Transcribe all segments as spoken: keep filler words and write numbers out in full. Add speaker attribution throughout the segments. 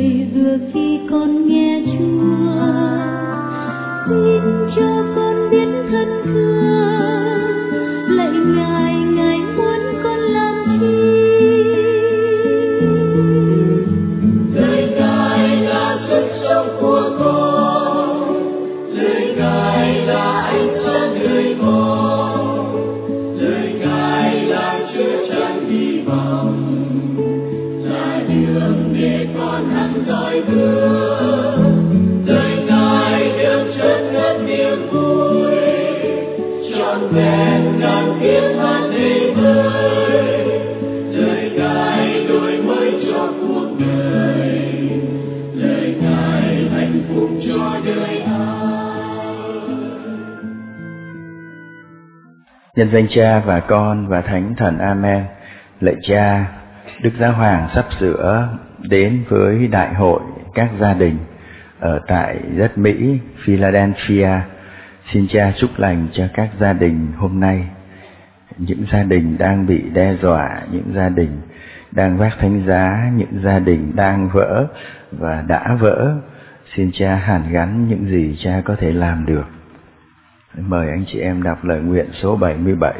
Speaker 1: người vừa khi con nghe Chúa, xin cho con biết thân thương, lạy Ngài, Ngài muốn con làm chi?
Speaker 2: Lời Ngài là sức sống của con, lời Ngài là ánh sáng người con, lời Ngài là chứa chan hy vọng, là đường để con hằng dõi bước. Lời Ngài đường chân ngất niềm vui, trọn vẹn ngàn kiếp hát đầy vơi. Lời Ngài đổi mới cho cuộc đời, lời Ngài hạnh phúc cho đời ai.
Speaker 3: Nhân danh Cha và Con và Thánh Thần. Amen. Lạy Cha, Đức Giáo Hoàng sắp sửa đến với đại hội các gia đình ở tại đất Mỹ, Philadelphia. Xin Cha chúc lành cho các gia đình hôm nay, những gia đình đang bị đe dọa, những gia đình đang vác thánh giá, những gia đình đang vỡ và đã vỡ. Xin Cha hàn gắn những gì Cha có thể làm được. Mời anh chị em đọc lời nguyện số bảy mươi bảy.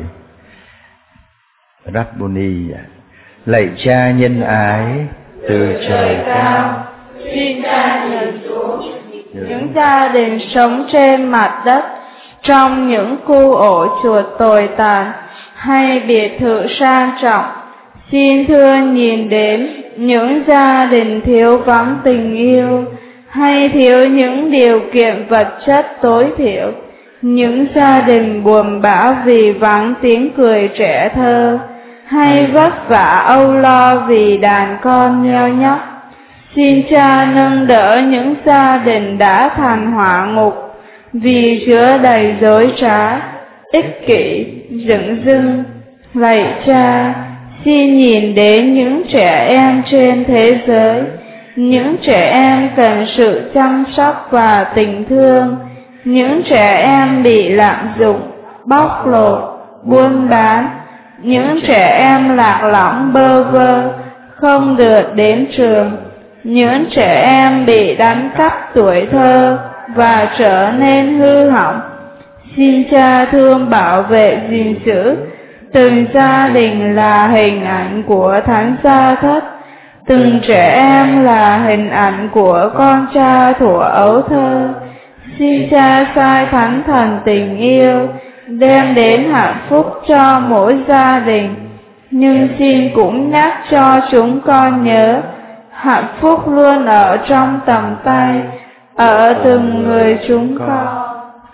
Speaker 3: Rabboni: lạy Cha nhân ái, từ trời cao,
Speaker 4: xin Cha nhìn xuống những gia đình sống trên mặt đất, trong những khu ổ chuột tồi tàn hay biệt thự sang trọng. Xin thương nhìn đến những gia đình thiếu vắng tình yêu hay thiếu những điều kiện vật chất tối thiểu, những gia đình buồn bã vì vắng tiếng cười trẻ thơ, hay vất vả âu lo vì đàn con nheo nhóc. Xin Cha nâng đỡ những gia đình đã thành hỏa ngục vì chứa đầy dối trá, ích kỷ, dửng dưng. Lạy Cha, xin nhìn đến những trẻ em trên thế giới, những trẻ em cần sự chăm sóc và tình thương, những trẻ em bị lạm dụng, bóc lột, buôn bán, những trẻ em lạc lõng bơ vơ, không được đến trường, những trẻ em bị đánh cắp tuổi thơ và trở nên hư hỏng. Xin Cha thương bảo vệ gìn giữ. Từng gia đình là hình ảnh của Thánh Gia Thất, từng trẻ em là hình ảnh của con Cha thuở ấu thơ. Xin Cha sai Thánh Thần tình yêu đem đến hạnh phúc cho mỗi gia đình, nhưng xin cũng nhắc cho chúng con nhớ hạnh phúc luôn ở trong tầm tay, ở từng người chúng con.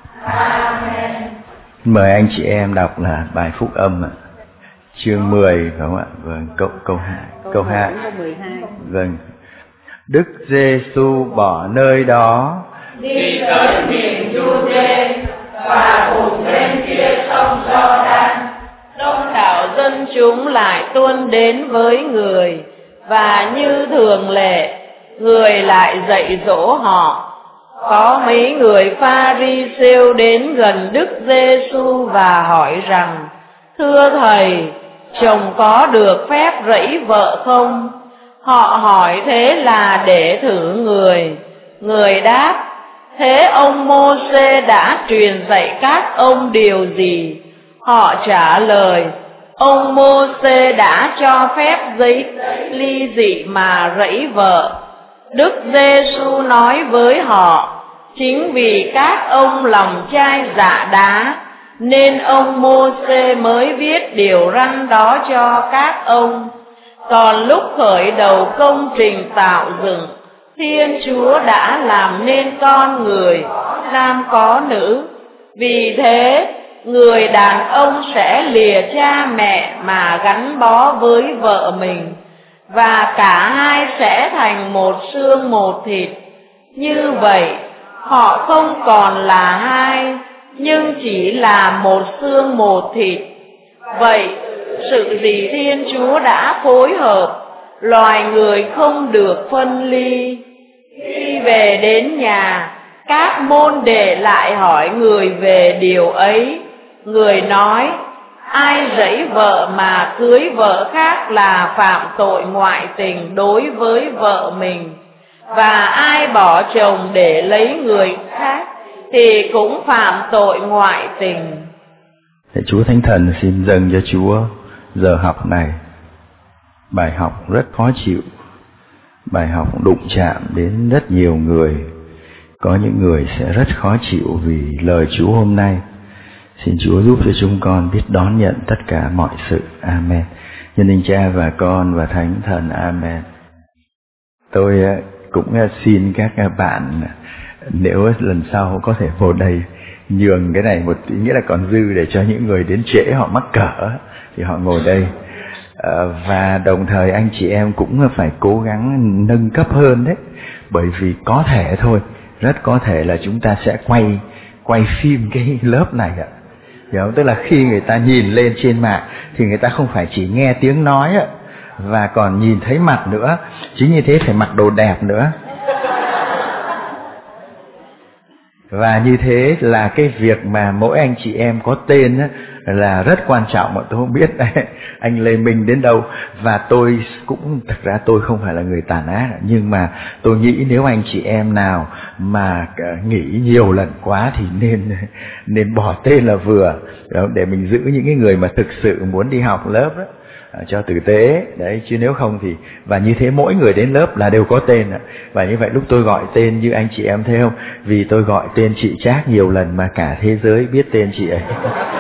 Speaker 4: Amen.
Speaker 3: Mời anh chị em đọc là bài phúc âm ạ. Chương mười phải không ạ? Vâng, câu câu hai, câu hai. Vâng. Đức Giêsu bỏ nơi đó,
Speaker 2: đi tới miền Giu-đê và cùng bên kia sông Gio-đan.
Speaker 4: Đông đảo dân chúng lại tuôn đến với người, và như thường lệ, người lại dạy dỗ họ. Có mấy người Pha-ri-siêu đến gần Đức Giêsu và hỏi rằng: thưa Thầy, chồng có được phép rẫy vợ không? Họ hỏi thế là để thử người. Người đáp: thế ông Mô-sê đã truyền dạy các ông điều gì? Họ trả lời: ông Mô-sê đã cho phép giấy ly dị mà rẫy vợ. Đức Giêsu nói với họ: chính vì các ông lòng chai dạ đá, nên ông Mô-sê mới viết điều răn đó cho các ông. Còn lúc khởi đầu công trình tạo dựng, Thiên Chúa đã làm nên con người, nam có nữ. Vì thế, người đàn ông sẽ lìa cha mẹ mà gắn bó với vợ mình, và cả hai sẽ thành một xương một thịt. Như vậy, họ không còn là hai, nhưng chỉ là một xương một thịt. Vậy, sự gì Thiên Chúa đã phối hợp, loài người không được phân ly. Khi về đến nhà, các môn đệ lại hỏi người về điều ấy. Người nói: ai rẫy vợ mà cưới vợ khác là phạm tội ngoại tình đối với vợ mình.
Speaker 5: Và ai bỏ chồng để lấy người khác thì cũng phạm tội ngoại tình.
Speaker 3: Thầy Chúa Thánh Thần xin dâng cho Chúa giờ học này. Bài học rất khó chịu, bài học đụng chạm đến rất nhiều người. Có những người sẽ rất khó chịu vì lời Chúa hôm nay. Xin Chúa giúp cho chúng con biết đón nhận tất cả mọi sự. Amen. Nhân danh Cha và Con và Thánh Thần. Amen. Tôi cũng xin các bạn, nếu lần sau có thể vào đây nhường cái này một tí, nghĩa là còn dư để cho những người đến trễ họ mắc cỡ thì họ ngồi đây. À, và đồng thời anh chị em cũng phải cố gắng nâng cấp hơn đấy, bởi vì có thể thôi, rất có thể là chúng ta sẽ quay quay phim cái lớp này ạ. Hiểu không? Tức là khi người ta nhìn lên trên mạng thì người ta không phải chỉ nghe tiếng nói ạ, và còn nhìn thấy mặt nữa. Chính như thế phải mặc đồ đẹp nữa. Và như thế là cái việc mà mỗi anh chị em có tên á, là rất quan trọng. Mà tôi không biết anh Lê Minh đến đâu. Và tôi cũng, thật ra tôi không phải là người tàn ác, nhưng mà tôi nghĩ nếu anh chị em nào mà nghỉ nhiều lần quá thì nên nên bỏ tên là vừa, để mình giữ những cái người mà thực sự muốn đi học lớp đó cho tử tế đấy, chứ nếu không thì, và như thế mỗi người đến lớp là đều có tên. Và như vậy lúc tôi gọi tên, như anh chị em thấy không, vì tôi gọi tên chị Trác nhiều lần mà cả thế giới biết tên chị ấy.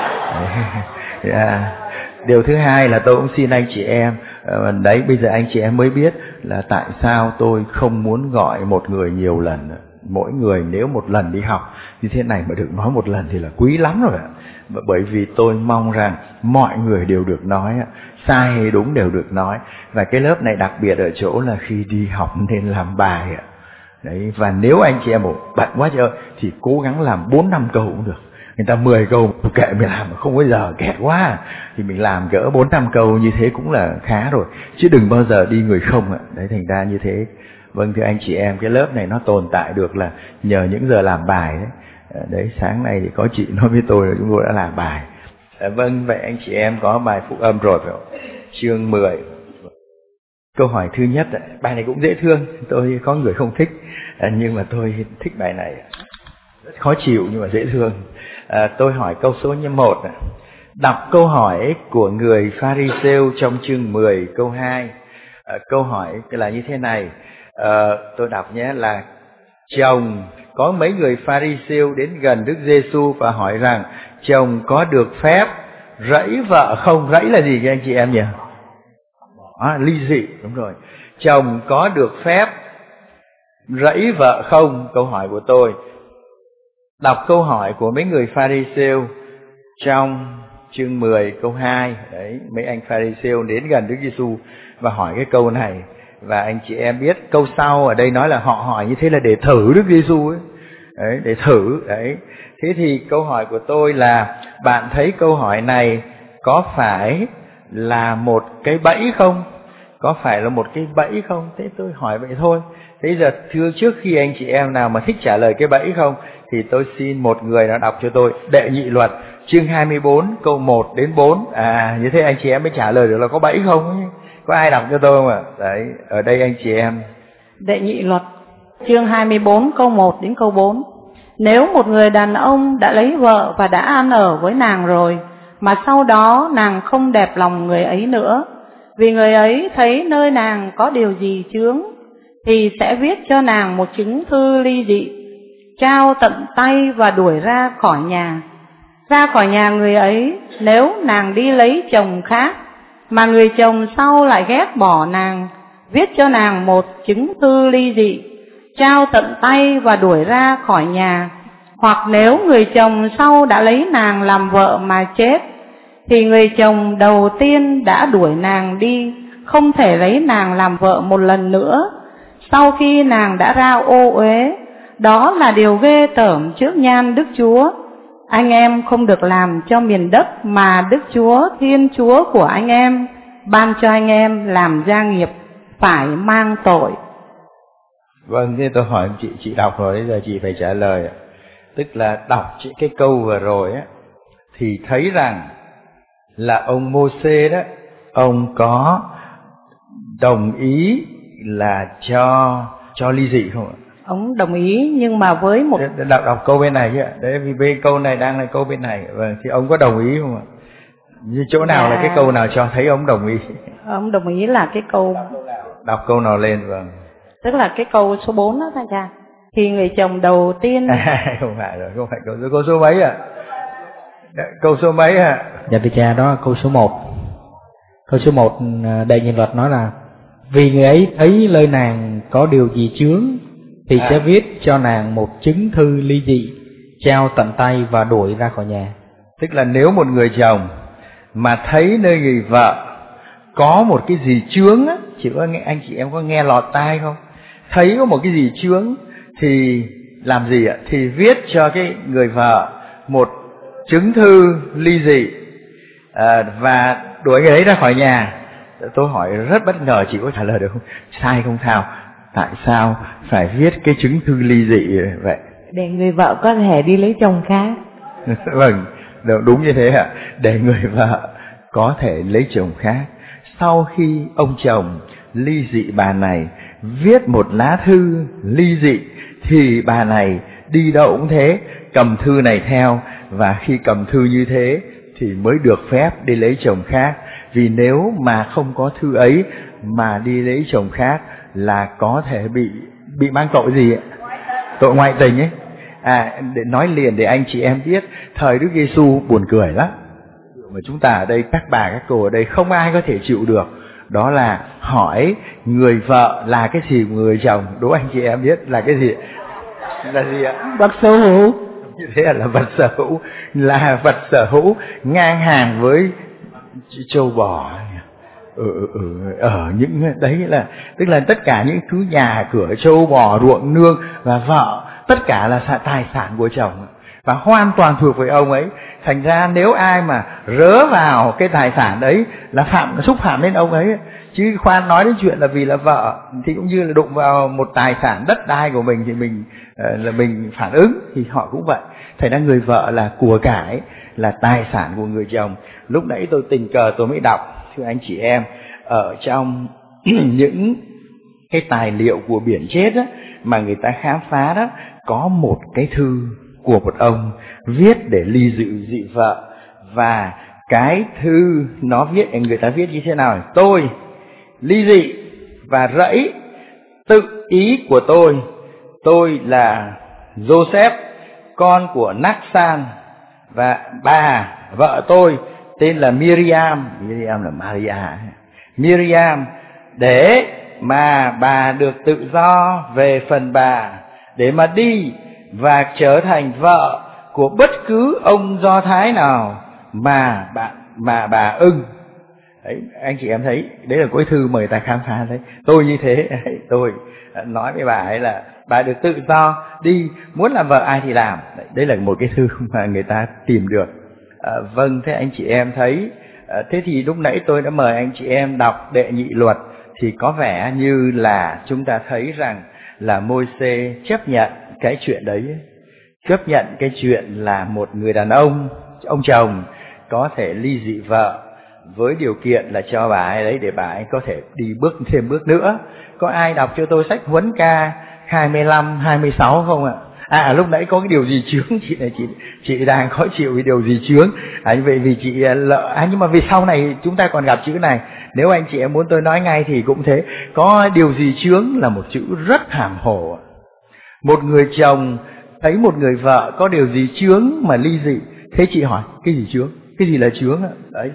Speaker 3: Yeah. Điều thứ hai là tôi cũng xin anh chị em, đấy bây giờ anh chị em mới biết là tại sao tôi không muốn gọi một người nhiều lần. Mỗi người nếu một lần đi học như thế này mà được nói một lần thì là quý lắm rồi ạ. Bởi vì tôi mong rằng mọi người đều được nói, sai hay đúng đều được nói. Và cái lớp này đặc biệt ở chỗ là khi đi học nên làm bài ạ. Đấy, và nếu anh chị em bảo bận quá trời thì cố gắng làm bốn năm câu cũng được. Người ta mười câu kệ mình làm, không có giờ kẹt quá thì mình làm cỡ bốn năm câu như thế cũng là khá rồi, chứ đừng bao giờ đi người không ạ. Đấy, thành ra như thế. Vâng, thưa anh chị em, cái lớp này nó tồn tại được là nhờ những giờ làm bài đấy. Đấy, sáng nay thì có chị nói với tôi là chúng tôi đã làm bài. À, vâng, vậy anh chị em có bài phúc âm rồi phải không? Chương mười. Câu hỏi thứ nhất, bài này cũng dễ thương. Tôi có người không thích, à, nhưng mà tôi thích bài này. Rất khó chịu nhưng mà dễ thương. À, tôi hỏi câu số như một. Đọc câu hỏi của người Pha-ri-sêu trong chương mười câu hai. À, câu hỏi là như thế này. À, tôi đọc nhé, là chồng, có mấy người Pha-ri-sêu đến gần Đức Giê-xu và hỏi rằng chồng có được phép rẫy vợ không? Rẫy là gì các anh chị em nhỉ? À, ly dị, đúng rồi. Chồng có được phép rẫy vợ không? Câu hỏi của tôi. Đọc câu hỏi của mấy người Pha-ri-sêu trong chương mười câu hai. Đấy, mấy anh Pha-ri-sêu đến gần Đức Giê-xu và hỏi cái câu này. Và anh chị em biết câu sau ở đây nói là họ hỏi như thế là để thử Đức Giê-xu ấy. Đấy, để thử. Đấy. Thế thì câu hỏi của tôi là, bạn thấy câu hỏi này có phải là một cái bẫy không? Có phải là một cái bẫy không? Thế tôi hỏi vậy thôi. Thế giờ thưa, trước khi anh chị em nào mà thích trả lời cái bẫy không, thì tôi xin một người nào đọc cho tôi Đệ Nhị Luật chương hai mươi bốn câu một đến bốn. À, như thế anh chị em mới trả lời được là có bẫy không. Có ai đọc cho tôi không ạ? Đấy, ở đây anh chị em.
Speaker 5: Đệ Nhị Luật chương hai mươi bốn câu một đến câu bốn. Nếu một người đàn ông đã lấy vợ và đã ăn ở với nàng rồi, mà sau đó nàng không đẹp lòng người ấy nữa, vì người ấy thấy nơi nàng có điều gì chướng, thì sẽ viết cho nàng một chứng thư ly dị, trao tận tay và đuổi ra khỏi nhà. Ra khỏi nhà người ấy, nếu nàng đi lấy chồng khác, mà người chồng sau lại ghét bỏ nàng, viết cho nàng một chứng thư ly dị, trao tận tay và đuổi ra khỏi nhà. Hoặc nếu người chồng sau đã lấy nàng làm vợ mà chết, thì người chồng đầu tiên đã đuổi nàng đi, không thể lấy nàng làm vợ một lần nữa, sau khi nàng đã ra ô uế. Đó là điều ghê tởm trước nhan Đức Chúa. Anh em không được làm cho miền đất mà Đức Chúa, Thiên Chúa của anh em ban cho anh em làm gia nghiệp phải mang tội.
Speaker 3: Vâng, thế tôi hỏi chị, chị đọc rồi, bây giờ chị phải trả lời. Tức là đọc chị cái câu vừa rồi á, thì thấy rằng là ông Mô-sê đó, ông có đồng ý là cho cho ly dị không ạ?
Speaker 5: Ông đồng ý, nhưng mà với một
Speaker 3: đọc, đọc câu bên này chứ ạ. Đấy, vì bên câu này đang là câu bên này. Vâng, thì ông có đồng ý không ạ? Như chỗ nào à, là cái câu nào cho thấy ông đồng ý?
Speaker 5: Ông đồng ý là cái câu
Speaker 3: đọc câu nào lên. Vâng,
Speaker 5: tức là cái câu số bốn đó thưa cha. Thì người chồng đầu tiên
Speaker 3: à, không phải rồi, không phải câu số, câu số mấy ạ? À? Câu số mấy ạ? À?
Speaker 6: Dạ thưa cha, đó là câu số một. Câu số một Đại Nhị Luật nói là vì người ấy thấy nơi nàng có điều gì chướng thì à. sẽ viết cho nàng một chứng thư ly dị, trao tận tay và đuổi ra khỏi nhà.
Speaker 3: Tức là nếu một người chồng mà thấy nơi người vợ có một cái gì chướng á, chị có nghe, anh chị em có nghe lọt tai không? Thấy có một cái gì chướng thì làm gì ạ? Thì viết cho cái người vợ một chứng thư ly dị à, và đuổi người ấy ra khỏi nhà. Tôi hỏi rất bất ngờ, chị có trả lời được không? Sai không Thảo? Tại sao phải viết cái chứng thư ly dị vậy?
Speaker 7: Để người vợ có thể đi lấy chồng khác.
Speaker 3: Vâng, đúng như thế ạ. Để người vợ có thể lấy chồng khác. Sau khi ông chồng ly dị bà này, viết một lá thư ly dị, thì bà này đi đâu cũng thế, cầm thư này theo, và khi cầm thư như thế thì mới được phép đi lấy chồng khác. Vì nếu mà không có thư ấy mà đi lấy chồng khác là có thể bị bị mang tội gì ạ? Tội ngoại tình ấy. À, để nói liền để anh chị em biết, thời Đức Giêsu buồn cười lắm. Mà chúng ta ở đây, các bà các cô ở đây không ai có thể chịu được. Đó là hỏi người vợ là cái gì của người chồng. Đố anh chị em biết là cái gì? Là gì ạ?
Speaker 7: Vật sở hữu.
Speaker 3: Như thế là vật sở hữu, là vật sở hữu ngang hàng với trâu bò. Ở, ở, ở những đấy là tức là tất cả những thứ nhà cửa, trâu bò, ruộng nương và vợ, tất cả là tài sản của chồng và hoàn toàn thuộc về ông ấy. Thành ra nếu ai mà rớ vào cái tài sản đấy là phạm, xúc phạm đến ông ấy. Chứ khoan nói đến chuyện là vì là vợ thì cũng như là đụng vào một tài sản đất đai của mình thì mình là mình phản ứng, thì họ cũng vậy. Thành ra người vợ là của cải, là tài sản của người chồng. Lúc nãy tôi tình cờ tôi mới đọc, thưa anh chị em, ở trong những cái tài liệu của biển chết á, mà người ta khám phá đó, có một cái thư của một ông viết để ly dị dị vợ. Và cái thư nó viết, người ta viết như thế nào? Tôi ly dị và rẫy tự ý của tôi. Tôi là Joseph, con của Naksan, và bà vợ tôi tên là Miriam. Miriam là Maria. Miriam, để mà bà được tự do về phần bà, để mà đi và trở thành vợ của bất cứ ông Do Thái nào mà bà, mà bà ưng. Đấy, anh chị em thấy, đấy là cái thư mà người ta khám phá đấy. Tôi như thế, tôi nói với bà ấy là bà được tự do đi, muốn làm vợ ai thì làm. Đấy, đấy là một cái thư mà người ta tìm được. À, vâng, thế anh chị em thấy, à, thế thì lúc nãy tôi đã mời anh chị em đọc Đệ Nhị Luật, thì có vẻ như là chúng ta thấy rằng là Môi-se chấp nhận cái chuyện đấy, chấp nhận cái chuyện là một người đàn ông, ông chồng có thể ly dị vợ với điều kiện là cho bà ấy đấy để bà ấy có thể đi bước thêm bước nữa. Có ai đọc cho tôi sách Huấn Ca hai mươi lăm, hai mươi sáu không ạ? À, lúc nãy có cái điều gì chướng, chị này chị chị đang khó chịu vì điều gì chướng. À, vậy vì chị lợ, à, nhưng mà vì sau này chúng ta còn gặp chữ này. Nếu anh chị em muốn tôi nói ngay thì cũng thế. Có điều gì chướng là một chữ rất hàm hồ. Một người chồng thấy một người vợ có điều gì chướng mà ly dị, thế chị hỏi cái gì chướng? Cái gì là chướng ạ? Đấy.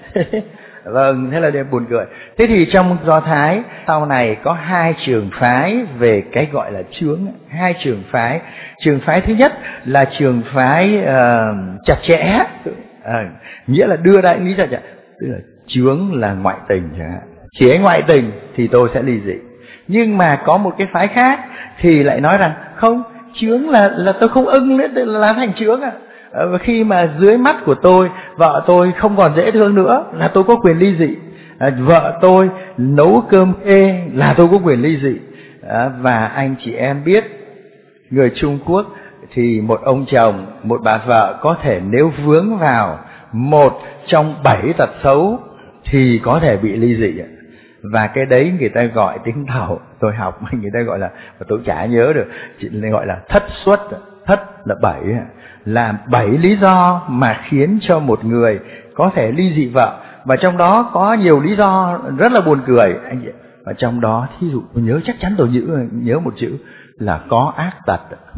Speaker 3: Vâng, thế là đêm buồn cười. Thế thì trong Do Thái sau này có hai trường phái về cái gọi là chướng. Hai trường phái. Trường phái thứ nhất là trường phái uh, chặt chẽ, à, nghĩa là đưa ra lý chặt chẽ, tức là chướng là ngoại tình chẳng hạn. Chỉ ấy ngoại tình thì tôi sẽ ly dị. Nhưng mà có một cái phái khác thì lại nói rằng không, chướng là là tôi không ưng nữa, là, là thành chướng à. Và khi mà dưới mắt của tôi, vợ tôi không còn dễ thương nữa là tôi có quyền ly dị. À, vợ tôi nấu cơm ê là tôi có quyền ly dị. À, và anh chị em biết, người Trung Quốc thì một ông chồng, một bà vợ có thể nếu vướng vào một trong bảy tật xấu thì có thể bị ly dị. Và cái đấy người ta gọi tiếng Tàu, tôi học người ta gọi là, và tôi chả nhớ được, chỉ gọi là thất xuất. Thất là bảy, là bảy lý do mà khiến cho một người có thể ly dị vợ. Và trong đó có nhiều lý do rất là buồn cười anh chị. Và trong đó thí dụ tôi nhớ, chắc chắn tôi nhớ, nhớ một chữ là có ác tật,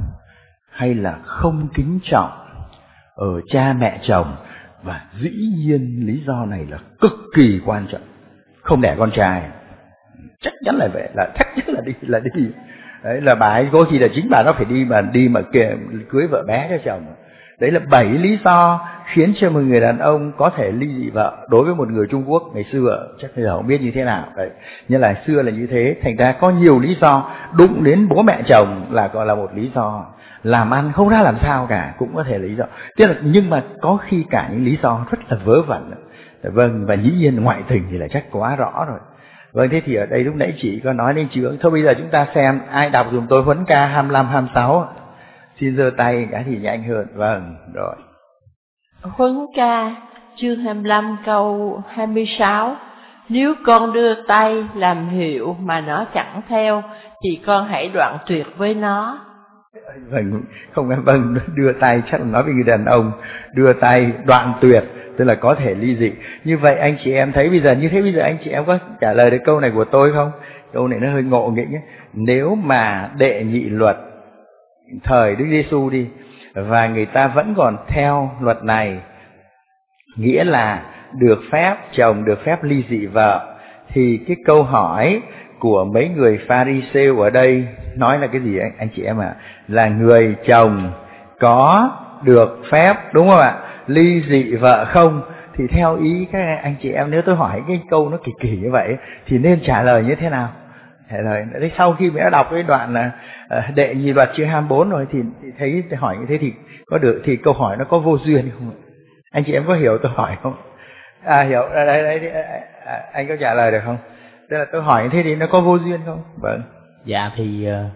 Speaker 3: hay là không kính trọng ở cha mẹ chồng. Và dĩ nhiên lý do này là cực kỳ quan trọng. Không đẻ con trai chắc chắn là vậy, là chắc chắn là đi là đi đấy, là bà ấy có khi là chính bà nó phải đi mà đi mà kề, cưới vợ bé cho chồng. Đấy là bảy lý do khiến cho một người đàn ông có thể ly dị vợ. Đối với một người Trung Quốc ngày xưa, chắc bây giờ không biết như thế nào đấy, nhưng là xưa là như thế. Thành ra có nhiều lý do, đụng đến bố mẹ chồng là gọi là một lý do, làm ăn không ra làm sao cả cũng có thể là lý do. Tức là, nhưng mà có khi cả những lý do rất là vớ vẩn. Vâng, và dĩ nhiên ngoại tình thì là chắc quá rõ rồi. Vâng, thế thì ở đây lúc nãy chị có nói đến chướng. Thôi bây giờ chúng ta xem ai đọc dùm tôi Huấn ca hai mươi lăm hai mươi sáu. Xin giơ tay cái thì nhanh hơn. Vâng, rồi.
Speaker 2: Huấn ca chương hai mươi lăm câu hai mươi sáu. Nếu con đưa tay làm hiệu mà nó chẳng theo, thì con hãy đoạn tuyệt với nó.
Speaker 3: Vâng, không em vâng, đưa tay chắc là nói với người đàn ông, đưa tay đoạn tuyệt, tức là có thể ly dị. Như vậy anh chị em thấy bây giờ như thế, bây giờ anh chị em có trả lời được câu này của tôi không? Câu này nó hơi ngộ nghĩnh ấy. Nếu mà đệ nhị luật thời Đức Giêsu đi, và người ta vẫn còn theo luật này, nghĩa là được phép chồng được phép ly dị vợ, thì cái câu hỏi của mấy người Pha-ri-sêu ở đây nói là cái gì anh, anh chị em ạ? À? Là người chồng có được phép, đúng không ạ, ly dị vợ không? Thì theo ý các anh chị em, nếu tôi hỏi cái câu nó kỳ kỳ như vậy thì nên trả lời như thế nào? Trả lời đấy, sau khi mình đã đọc cái đoạn là uh, đệ nhị luật chương hai mươi bốn rồi thì, thì thấy hỏi như thế thì có được, thì câu hỏi nó có vô duyên không? Anh chị em có hiểu tôi hỏi không? À hiểu, đấy, đấy, đấy, à, anh có trả lời được không? Tức là tôi hỏi như thế thì nó có vô duyên không? Vâng.
Speaker 6: Dạ thì uh,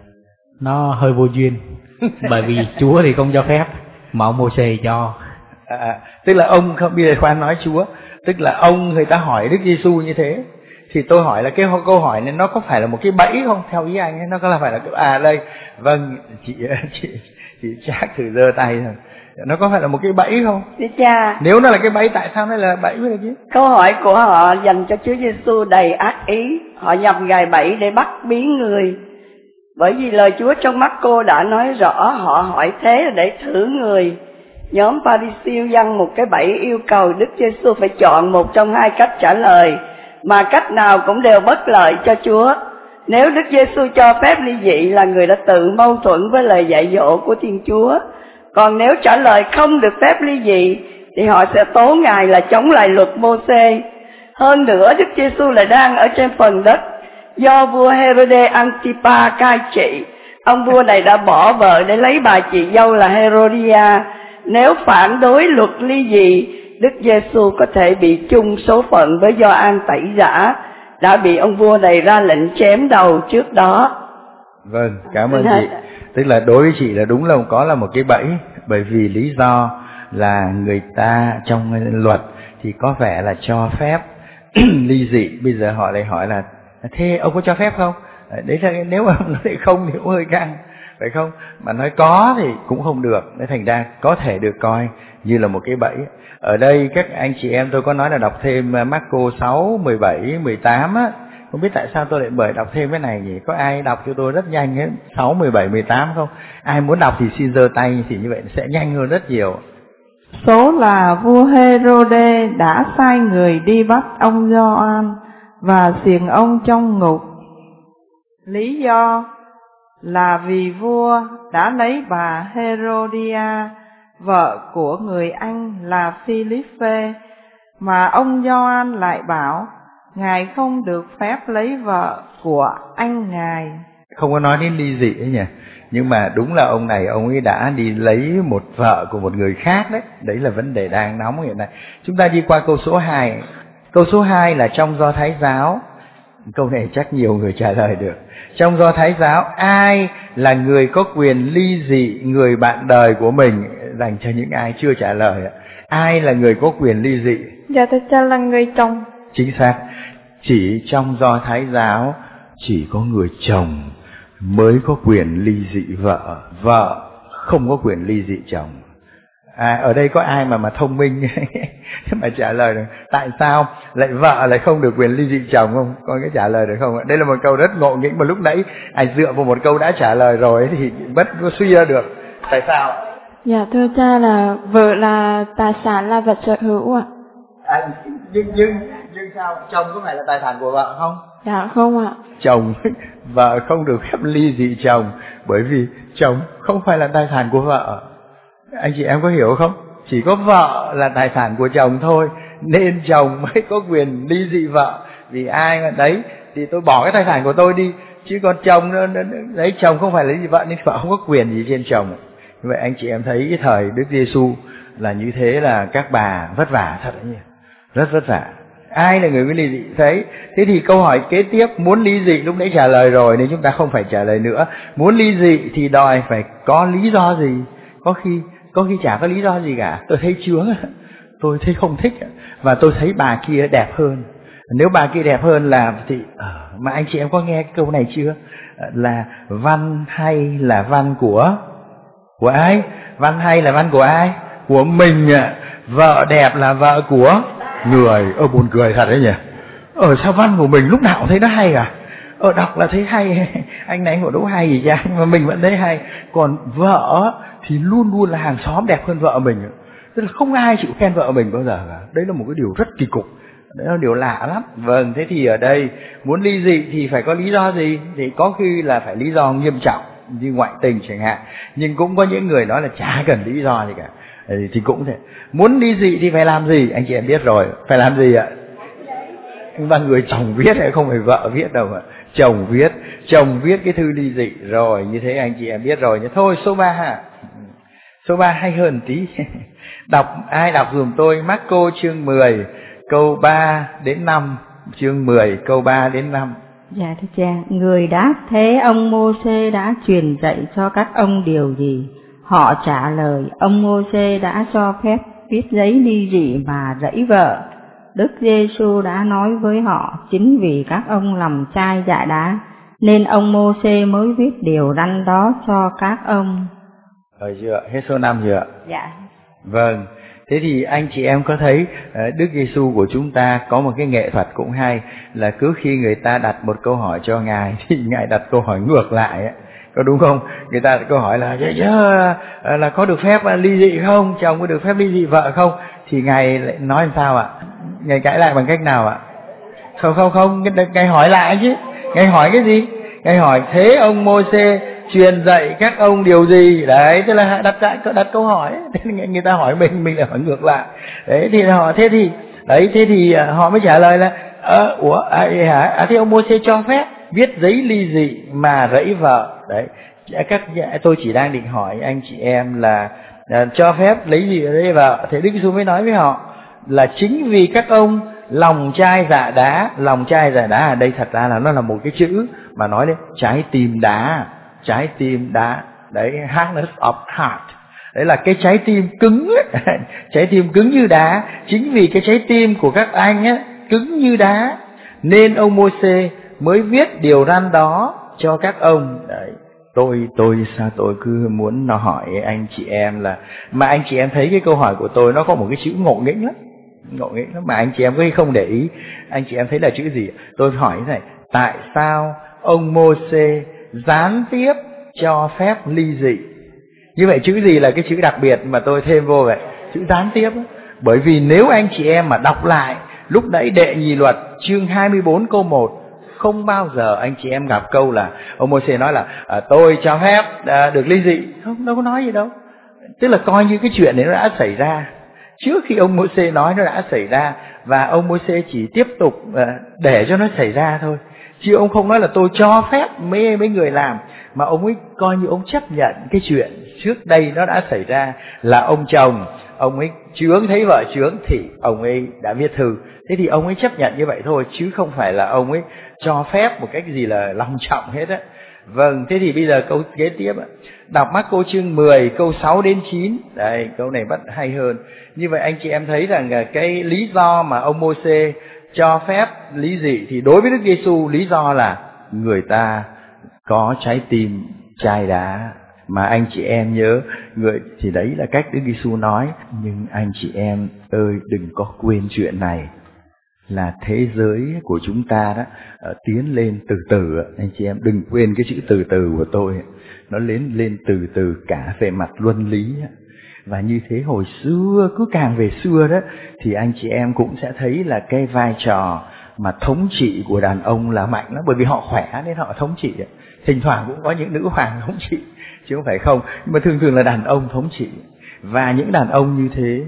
Speaker 6: nó hơi vô duyên. Bởi vì Chúa thì không cho phép, mà ông Mô-sê cho.
Speaker 3: À, à, tức là ông không, bây giờ khoan nói Chúa, tức là ông người ta hỏi Đức Giêsu như thế, thì tôi hỏi là cái câu hỏi này nó có phải là một cái bẫy không? Theo ý anh ấy, nó có là phải là cái à đây, vâng, chị chị chị chắc thử giơ tay thôi. Nó có phải là một cái bẫy không?
Speaker 8: Thưa cha,
Speaker 3: nếu nó là cái bẫy tại sao nó là bẫy với chứ?
Speaker 8: Câu hỏi của họ dành cho Chúa Giêsu đầy ác ý. Họ nhằm gài bẫy để bắt biến người. Bởi vì lời Chúa trong Mác-cô đã nói rõ họ hỏi thế là để thử người. Nhóm Pha-ri-siêu giăng một cái bẫy yêu cầu Đức Giêsu phải chọn một trong hai cách trả lời, mà cách nào cũng đều bất lợi cho Chúa. Nếu Đức Giêsu cho phép ly dị là người đã tự mâu thuẫn với lời dạy dỗ của Thiên Chúa. Còn nếu trả lời không được phép ly dị thì họ sẽ tố Ngài là chống lại luật Mô-sê. Hơn nữa, Đức Giêsu lại đang ở trên phần đất do vua Hê-rô-đê Antipa cai trị. Ông vua này đã bỏ vợ để lấy bà chị dâu là Hê-rô-đi-a. Nếu phản đối luật ly dị, Đức Giêsu có thể bị chung số phận với Gioan Tẩy Giả, đã bị ông vua này ra lệnh chém đầu trước đó.
Speaker 3: Vâng, cảm ơn chị. Tức là đối với chị là đúng là có là một cái bẫy, bởi vì lý do là người ta trong luật thì có vẻ là cho phép ly dị. Bây giờ họ lại hỏi là thế ông có cho phép không? Đấy là nếu mà nói lại không thì cũng hơi căng, phải không? Mà nói có thì cũng không được. Nên thành ra có thể được coi như là một cái bẫy. Ở đây các anh chị em tôi có nói là đọc thêm Mác-cô sáu, mười bảy, mười tám á. Không biết tại sao tôi lại mời đọc thêm cái này nhỉ? Có ai đọc cho tôi rất nhanh ấy, sáu, mười bảy, mười tám không? Ai muốn đọc thì xin giơ tay, thì như vậy sẽ nhanh hơn rất nhiều.
Speaker 4: Số là vua Hê-rô-đê đã sai người đi bắt ông Gioan và xiềng ông trong ngục. Lý do là vì vua đã lấy bà Hê-rô-đi-a, vợ của người anh là Phi-líp-phê, mà ông Gioan lại bảo Ngài không được phép lấy vợ của anh Ngài.
Speaker 3: Không có nói đến ly dị ấy nhỉ. Nhưng mà đúng là ông này, ông ấy đã đi lấy một vợ của một người khác đấy. Đấy là vấn đề đang nóng hiện nay. Chúng ta đi qua câu số hai. Câu số hai là trong Do Thái giáo. Câu này chắc nhiều người trả lời được. Trong Do Thái giáo, ai là người có quyền ly dị người bạn đời của mình? Dành cho những ai chưa trả lời. Ai là người có quyền ly dị?
Speaker 4: Dạ thưa cha là người chồng.
Speaker 3: Chính xác. chỉ trong Do Thái giáo chỉ có người chồng mới có quyền ly dị vợ, vợ không có quyền ly dị chồng. À, ở đây có ai mà mà thông minh mà trả lời được tại sao lại vợ lại không được quyền ly dị chồng không? Có cái trả lời được không ạ? Đây là một câu rất ngộ nghĩnh mà lúc nãy ai dựa vào một câu đã trả lời rồi thì bất có suy ra được. Tại sao?
Speaker 4: Dạ thưa cha là vợ là tài sản, là vật sở hữu ạ.
Speaker 3: À, nhưng nhưng nhưng sao chồng có phải là tài sản của vợ không?
Speaker 4: Dạ không ạ.
Speaker 3: Chồng vợ không được phép ly dị chồng bởi vì chồng không phải là tài sản của vợ. Anh chị em có hiểu không? Chỉ có vợ là tài sản của chồng thôi, nên chồng mới có quyền ly dị vợ. Vì ai mà đấy thì tôi bỏ cái tài sản của tôi đi, chứ còn chồng đấy, chồng không phải là ly dị vợ nên vợ không có quyền gì trên chồng. Như vậy anh chị em thấy cái thời Đức Giêsu là như thế, là các bà vất vả thật đấy nhỉ, rất vất vả. Ai là người mới ly dị? Thấy thế thì câu hỏi kế tiếp, muốn ly dị lúc nãy trả lời rồi nên chúng ta không phải trả lời nữa. Muốn ly dị thì đòi phải có lý do gì? Có khi có khi chả có lý do gì cả. Tôi thấy chướng, tôi thấy không thích, và tôi thấy bà kia đẹp hơn. Nếu bà kia đẹp hơn là thì mà anh chị em có nghe câu này chưa? Là văn hay là văn của của ai? Văn hay là văn của ai? Của mình. Vợ đẹp là vợ của người. Ơ buồn cười thật đấy nhỉ. Ờ sao văn của mình lúc nào cũng thấy nó hay à? Ờ đọc là thấy hay. Anh này của đâu hay gì cha, mà mình vẫn thấy hay. Còn vợ thì luôn luôn là hàng xóm đẹp hơn vợ mình. Tức là không ai chịu khen vợ mình bao giờ cả. Đấy là một cái điều rất kỳ cục. Đấy là điều lạ lắm. Vâng, thế thì ở đây muốn ly dị thì phải có lý do gì? Thì có khi là phải lý do nghiêm trọng như ngoại tình chẳng hạn. Nhưng cũng có những người nói là chả cần lý do gì cả. Thì cũng thế. Muốn ly dị thì phải làm gì? Anh chị em biết rồi. Phải làm gì ạ? Và người chồng viết hay không phải vợ viết đâu ạ. Chồng viết. Chồng viết cái thư ly dị. Rồi như thế anh chị em biết rồi. Thôi số ba ha. Số ba hay hơn tí. Đọc, ai đọc dùm tôi Marco chương mười câu ba đến năm. Chương mười câu ba đến năm.
Speaker 9: Dạ thưa cha, người đáp thế ông Mô-xê đã truyền dạy cho các ông điều gì? Họ trả lời, ông Mô-xê đã cho phép viết giấy ly dị mà rẫy vợ. Đức Giêsu đã nói với họ, chính vì các ông lòng chai dạ đá, nên ông Mô-xê mới viết điều răn đó cho các ông.
Speaker 3: Rồi chưa? Hết số năm chưa?
Speaker 9: Dạ.
Speaker 3: Vâng. Thế thì anh chị em có thấy Đức Giêsu của chúng ta có một cái nghệ thuật cũng hay, là cứ khi người ta đặt một câu hỏi cho Ngài thì Ngài đặt câu hỏi ngược lại ấy. Có đúng không? Người ta đặt câu hỏi là là có được phép ly dị không? Chồng có được phép ly dị vợ không? Thì Ngài lại nói làm sao ạ? Ngài cãi lại bằng cách nào ạ? Không không không, Ngài hỏi lại chứ. Ngài hỏi cái gì? Ngài hỏi thế ông Mô-xê truyền dạy các ông điều gì? Đấy, tức là đặt lại đặt câu hỏi. Thế người ta hỏi mình, mình lại hỏi ngược lại. Đấy thì họ thế thì đấy thế thì họ mới trả lời là ơ ủa à, hả? À, thế ông Mô-xê cho phép viết giấy ly dị mà rẫy vợ. Đấy, các tôi chỉ đang định hỏi anh chị em là à, cho phép lấy gì ở đây vợ. Thế Đức Giêsu mới nói với họ là chính vì các ông lòng chai dạ đá. Lòng chai dạ đá ở đây thật ra là nó là một cái chữ mà nói đến trái tim đá. Trái tim đá. Đấy, hardness of heart. Đấy là cái trái tim cứng ấy. Trái tim cứng như đá. Chính vì cái trái tim của các anh ấy cứng như đá, nên ông Mô-xê mới viết điều răn đó cho các ông. Đấy, tôi tôi sao tôi cứ muốn nó hỏi anh chị em là, mà anh chị em thấy cái câu hỏi của tôi nó có một cái chữ ngộ nghĩnh lắm, ngộ nghĩnh lắm mà anh chị em có không để ý. Anh chị em thấy là chữ gì? Tôi hỏi thế này, tại sao ông Mô-xê gián tiếp cho phép ly dị? Như vậy chữ gì là cái chữ đặc biệt mà tôi thêm vô vậy? Chữ gián tiếp. Bởi vì nếu anh chị em mà đọc lại lúc nãy Đệ Nhì Luật chương hai mươi bốn câu một, không bao giờ anh chị em gặp câu là ông Mô-xê nói là à, tôi cho phép à, được ly dị. Không, đâu có nói gì đâu. Tức là coi như cái chuyện này nó đã xảy ra. Trước khi ông Mô-xê nói nó đã xảy ra, và ông Mô-xê chỉ tiếp tục à, để cho nó xảy ra thôi. Chứ ông không nói là tôi cho phép mấy, mấy người làm, mà ông ấy coi như ông chấp nhận cái chuyện trước đây nó đã xảy ra, là ông chồng, ông ấy chướng thấy vợ chướng thì ông ấy đã viết thư. Thế thì ông ấy chấp nhận như vậy thôi, chứ không phải là ông ấy cho phép một cách gì là long trọng hết á. Vâng, thế thì bây giờ câu kế tiếp á, đọc Marco chương mười câu sáu đến chín. Đây, câu này bắt hay hơn. Như vậy anh chị em thấy rằng cái lý do mà ông Mô-xê cho phép lý dị thì đối với Đức Giêsu lý do là người ta có trái tim chai đá. Mà anh chị em nhớ, người thì đấy là cách Đức Giêsu nói. Nhưng anh chị em ơi, đừng có quên chuyện này, là thế giới của chúng ta đó uh, tiến lên từ từ. Anh chị em đừng quên cái chữ từ từ của tôi, nó lên lên từ từ cả về mặt luân lý. Và như thế hồi xưa, cứ càng về xưa đó, thì anh chị em cũng sẽ thấy là cái vai trò mà thống trị của đàn ông là mạnh lắm, bởi vì họ khỏe nên họ thống trị. Thỉnh thoảng cũng có những nữ hoàng thống trị, chứ không phải không, nhưng mà thường thường là đàn ông thống trị. Và những đàn ông như thế,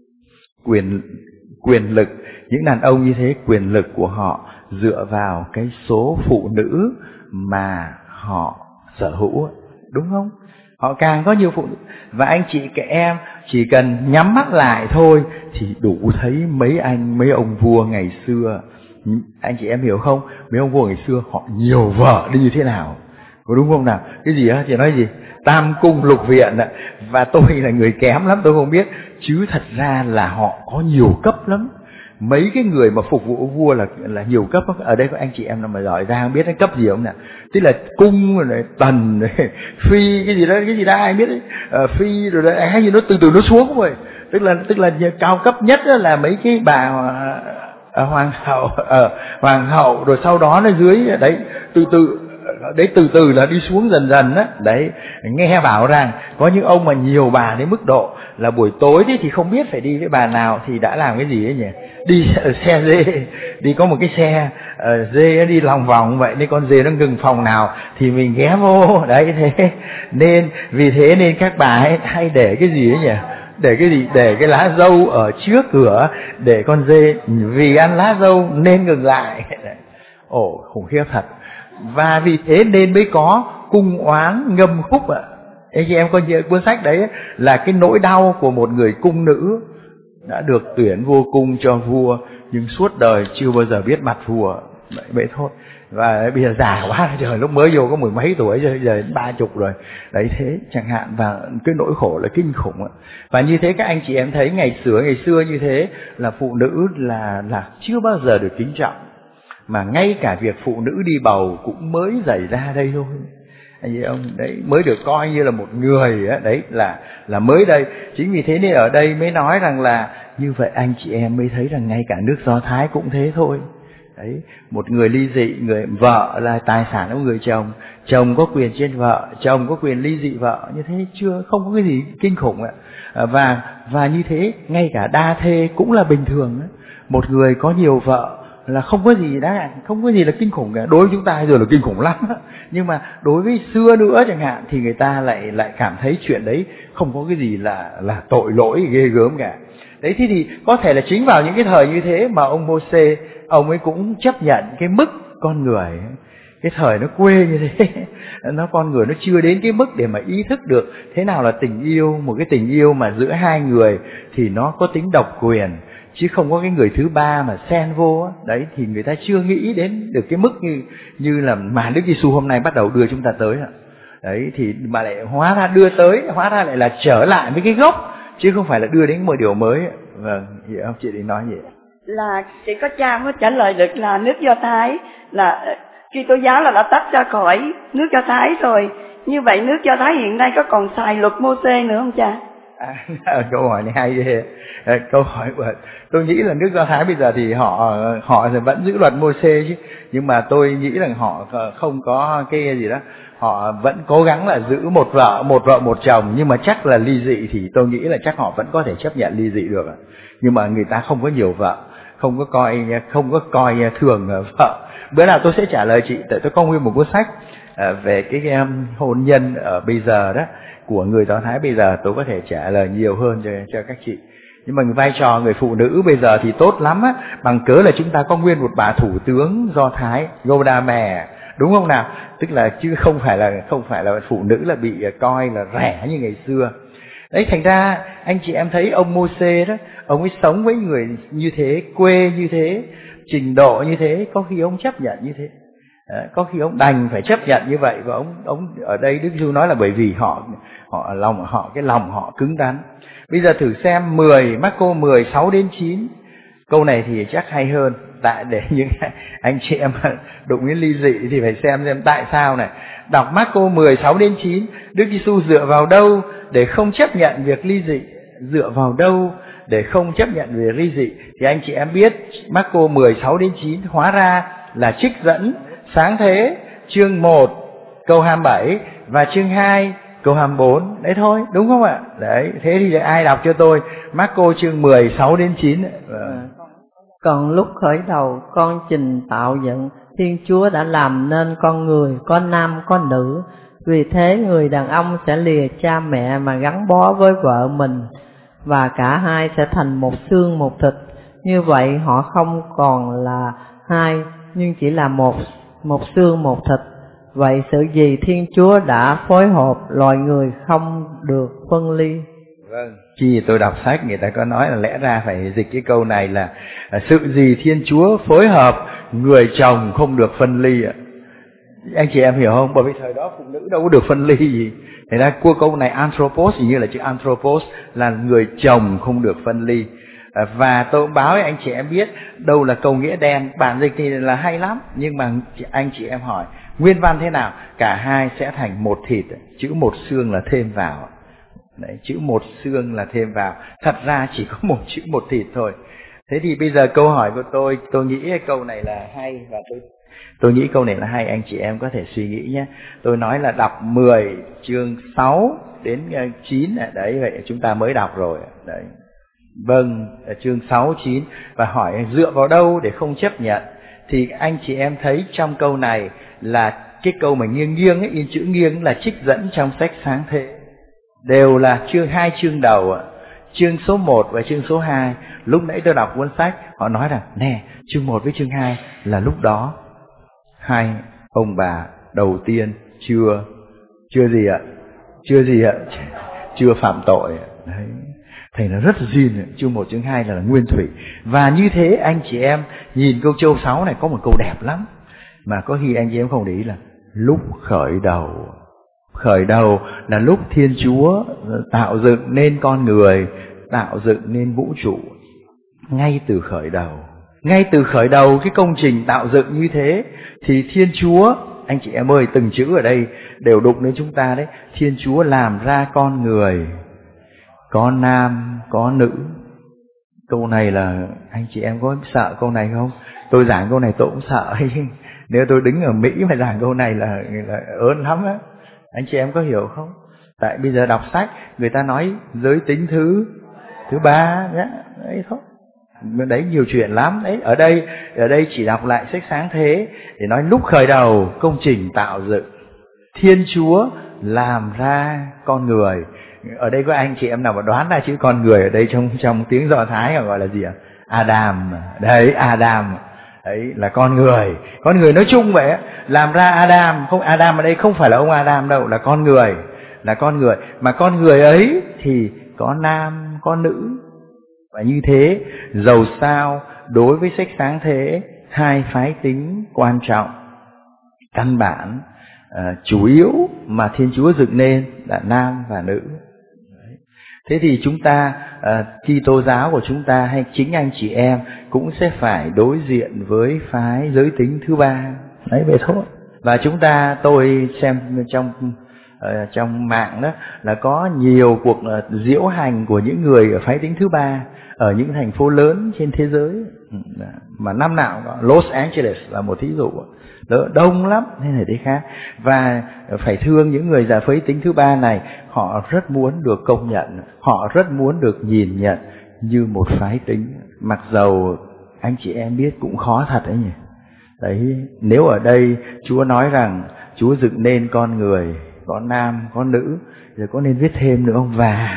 Speaker 3: quyền quyền lực, những đàn ông như thế, quyền lực của họ dựa vào cái số phụ nữ mà họ sở hữu, đúng không? Họ càng có nhiều phụ nữ. Và anh chị các em chỉ cần nhắm mắt lại thôi thì đủ thấy mấy anh, mấy ông vua ngày xưa. Anh chị em hiểu không? Mấy ông vua ngày xưa họ nhiều vợ đi như thế nào, có đúng không nào? Cái gì á, chị nói gì? Tam cung lục viện ạ. Và tôi là người kém lắm, tôi không biết. Chứ thật ra là họ có nhiều cấp lắm. Mấy cái người mà phục vụ vua là là nhiều cấp. Ở đây có anh chị em nào mà giỏi ra không biết cái cấp gì không nào? Tức là cung rồi tần rồi phi cái gì đó, cái gì đó ai biết đấy. À, phi rồi đấy, hay gì nó từ từ nó xuống rồi. Tức là tức là cao cấp nhất là mấy cái bà à, hoàng hậu, à, hoàng hậu rồi sau đó nó dưới đấy từ từ. Đấy từ từ là đi xuống dần dần đó. Đấy, nghe bảo rằng có những ông mà nhiều bà đến mức độ là buổi tối đấy thì không biết phải đi với bà nào thì đã làm cái gì ấy nhỉ? Đi xe dê, đi có một cái xe uh, dê đi lòng vòng vậy, nên con dê nó ngừng phòng nào thì mình ghé vô. Đấy thế. Nên vì thế nên các bà ấy hay để cái gì ấy nhỉ? Để cái gì? Để cái lá dâu ở trước cửa để con dê vì ăn lá dâu nên ngừng lại. Ồ, khủng khiếp thật. Và vì thế nên mới có cung oán ngâm khúc ạ. Anh chị em có nhớ cuốn sách đấy là cái nỗi đau của một người cung nữ đã được tuyển vô cung cho vua nhưng suốt đời chưa bao giờ biết mặt vua. Vậy, vậy thôi. Và bây giờ già quá trời, lúc mới vô có mười mấy tuổi rồi, giờ ba chục rồi. Đấy thế chẳng hạn. Và cái nỗi khổ là kinh khủng ạ. Và như thế các anh chị em thấy ngày xưa ngày xưa như thế là phụ nữ là là chưa bao giờ được kính trọng. Mà ngay cả việc phụ nữ đi bầu cũng mới xảy ra đây thôi. Anh chị ông đấy mới được coi như là một người á, đấy là là mới đây. Chính vì thế nên ở đây mới nói rằng là như vậy anh chị em mới thấy rằng ngay cả nước Do Thái cũng thế thôi. Đấy, một người ly dị, người vợ là tài sản của người chồng, chồng có quyền trên vợ, chồng có quyền ly dị vợ, như thế chưa không có cái gì kinh khủng ạ. Và và như thế ngay cả đa thê cũng là bình thường. Một người có nhiều vợ là không có gì đã không có gì là kinh khủng cả. Đối với chúng ta giờ là kinh khủng lắm. Nhưng mà đối với xưa nữa chẳng hạn thì người ta lại lại cảm thấy chuyện đấy không có cái gì là là tội lỗi ghê gớm cả. Đấy, thế thì có thể là chính vào những cái thời như thế mà ông Mô-sê ông ấy cũng chấp nhận cái mức con người, cái thời nó quê như thế, nó con người nó chưa đến cái mức để mà ý thức được thế nào là tình yêu, một cái tình yêu mà giữa hai người thì nó có tính độc quyền, chứ không có cái người thứ ba mà xen vô á. Đấy thì người ta chưa nghĩ đến được cái mức như như là mà Đức Giêsu hôm nay bắt đầu đưa chúng ta tới. Đấy thì mà lại hóa ra đưa tới, hóa ra lại là trở lại với cái gốc, chứ không phải là đưa đến một điều mới. Vâng, hiểu không? Chị định nói gì?
Speaker 8: Là chỉ có cha mới trả lời được là nước Do Thái là Kitô giáo là đã tách ra khỏi nước Do Thái rồi. Như vậy nước Do Thái hiện nay có còn xài luật Mô-sê nữa không cha?
Speaker 3: À, câu hỏi này hay ghê. À, câu hỏi của tôi nghĩ là nước Do Thái bây giờ thì họ họ vẫn giữ luật Mô-sê chứ, nhưng mà tôi nghĩ rằng họ không có cái gì đó, họ vẫn cố gắng là giữ một vợ một vợ một chồng, nhưng mà chắc là ly dị thì tôi nghĩ là chắc họ vẫn có thể chấp nhận ly dị được, nhưng mà người ta không có nhiều vợ, không có coi không có coi thường vợ. Bữa nào tôi sẽ trả lời chị, tại tôi có nguyên một cuốn sách về cái um, hôn nhân ở bây giờ đó của người Do Thái bây giờ, tôi có thể trả lời nhiều hơn cho cho các chị. Nhưng mà vai trò người phụ nữ bây giờ thì tốt lắm á, bằng cớ là chúng ta có nguyên một bà thủ tướng Do Thái, Golda Meir, đúng không nào? Tức là chứ không phải là không phải là phụ nữ là bị coi là rẻ như ngày xưa. Đấy, thành ra anh chị em thấy ông Mô-sê đó, ông ấy sống với người như thế, quê như thế, trình độ như thế, có khi ông chấp nhận như thế. À, có khi ông đành phải chấp nhận như vậy. Và ông ông ở đây Đức Giêsu nói là bởi vì họ họ lòng họ cái lòng họ cứng rắn. Bây giờ thử xem mười Mác-cô mười sáu đến chín, câu này thì chắc hay hơn. tại để những anh chị em đụng đến ly dị thì phải xem xem tại sao này. Đọc Marco mười sáu đến chín, Đức Giêsu dựa vào đâu để không chấp nhận việc ly dị? Dựa vào đâu để không chấp nhận việc ly dị? Thì anh chị em biết Marco mười sáu đến chín hóa ra là trích dẫn Sáng Thế chương một câu hai mươi bảy và chương hai câu hai mươi bốn. Đấy thôi, đúng không ạ? Đấy, thế thì ai đọc cho tôi Marco chương mười sáu đến chín.
Speaker 7: Còn lúc khởi đầu con trình tạo dựng, Thiên Chúa đã làm nên con người có nam có nữ. Vì thế người đàn ông sẽ lìa cha mẹ mà gắn bó với vợ mình, và cả hai sẽ thành một xương một thịt. Như vậy họ không còn là hai, nhưng chỉ là một, một xương một thịt. Vậy sự gì Thiên Chúa đã phối hợp, loài người không được phân ly.
Speaker 3: Vâng, khi tôi đọc sách người ta có nói là lẽ ra phải dịch cái câu này là sự gì Thiên Chúa phối hợp, người chồng không được phân ly ạ. Anh chị em hiểu không? Bởi vì thời đó phụ nữ đâu có được phân ly gì. Thế ra qua câu này anthropos, hình như là chữ anthropos là người chồng không được phân ly. Và tôi báo với anh chị em biết đâu là câu nghĩa đen. Bản dịch thì là hay lắm, nhưng mà anh chị em hỏi nguyên văn thế nào? Cả hai sẽ thành một thịt. Chữ một xương là thêm vào. Đấy, chữ một xương là thêm vào. Thật ra chỉ có một chữ một thịt thôi. Thế thì bây giờ câu hỏi của tôi, tôi nghĩ câu này là hay, và tôi tôi nghĩ câu này là hay, anh chị em có thể suy nghĩ nhé. Tôi nói là đọc mười chương sáu đến chín, đấy, vậy chúng ta mới đọc rồi. Đấy. Vâng, chương sáu, chín, và hỏi dựa vào đâu để không chấp nhận. Thì anh chị em thấy trong câu này là cái câu mà nghiêng nghiêng ấy, in chữ nghiêng là trích dẫn trong sách Sáng Thế. Đều là chương hai chương đầu ạ. Chương số một và chương số hai. Lúc nãy tôi đọc cuốn sách, họ nói rằng nè, chương một với chương hai là lúc đó hai ông bà đầu tiên chưa chưa gì ạ? Chưa gì ạ? Chưa phạm tội. Đấy. Thầy nó rất zin, chương một chương hai là, là nguyên thủy. Và như thế anh chị em nhìn câu châu sáu này có một câu đẹp lắm, mà có khi anh chị em không để ý là lúc khởi đầu. Khởi đầu là lúc Thiên Chúa tạo dựng nên con người, tạo dựng nên vũ trụ. Ngay từ khởi đầu, ngay từ khởi đầu cái công trình tạo dựng như thế thì Thiên Chúa, anh chị em ơi, từng chữ ở đây đều đụng đến chúng ta đấy. Thiên Chúa làm ra con người, có nam, có nữ. Câu này là anh chị em có sợ câu này không? Tôi giảng câu này tôi cũng sợ. Nếu tôi đứng ở Mỹ mà giảng câu này là, là ớn lắm á. Anh chị em có hiểu không? Tại bây giờ đọc sách người ta nói giới tính thứ thứ ba nhé, đấy thôi. Đấy nhiều chuyện lắm đấy. Ở đây ở đây chỉ đọc lại sách Sáng Thế để nói lúc khởi đầu công trình tạo dựng, Thiên Chúa làm ra con người. Ở đây có anh chị em nào mà đoán ra chữ con người ở đây trong trong tiếng Do Thái gọi là gì ạ? Adam. Đấy, Adam. Đấy là con người. Con người nói chung vậy á, làm ra Adam, không Adam ở đây không phải là ông Adam đâu, là con người, là con người. Mà con người ấy thì có nam, có nữ. Và như thế, dầu sao đối với sách Sáng Thế, hai phái tính quan trọng, căn bản, uh, chủ yếu mà Thiên Chúa dựng nên là nam và nữ. Đấy. Thế thì chúng ta, uh, Kitô giáo của chúng ta hay chính anh chị em cũng sẽ phải đối diện với phái giới tính thứ ba. Đấy vậy thôi. Và chúng ta, tôi xem trong uh, trong mạng đó là có nhiều cuộc uh, diễu hành của những người ở phái tính thứ ba ở những thành phố lớn trên thế giới, mà năm nào có. Los Angeles là một thí dụ, đông lắm, thế này thế khác. Và phải thương những người già phái tính thứ ba này, họ rất muốn được công nhận, họ rất muốn được nhìn nhận như một phái tính. Mặc dầu anh chị em biết cũng khó thật đấy nhỉ. Đấy, nếu ở đây Chúa nói rằng Chúa dựng nên con người, có nam, có nữ, rồi có nên viết thêm nữa không? Và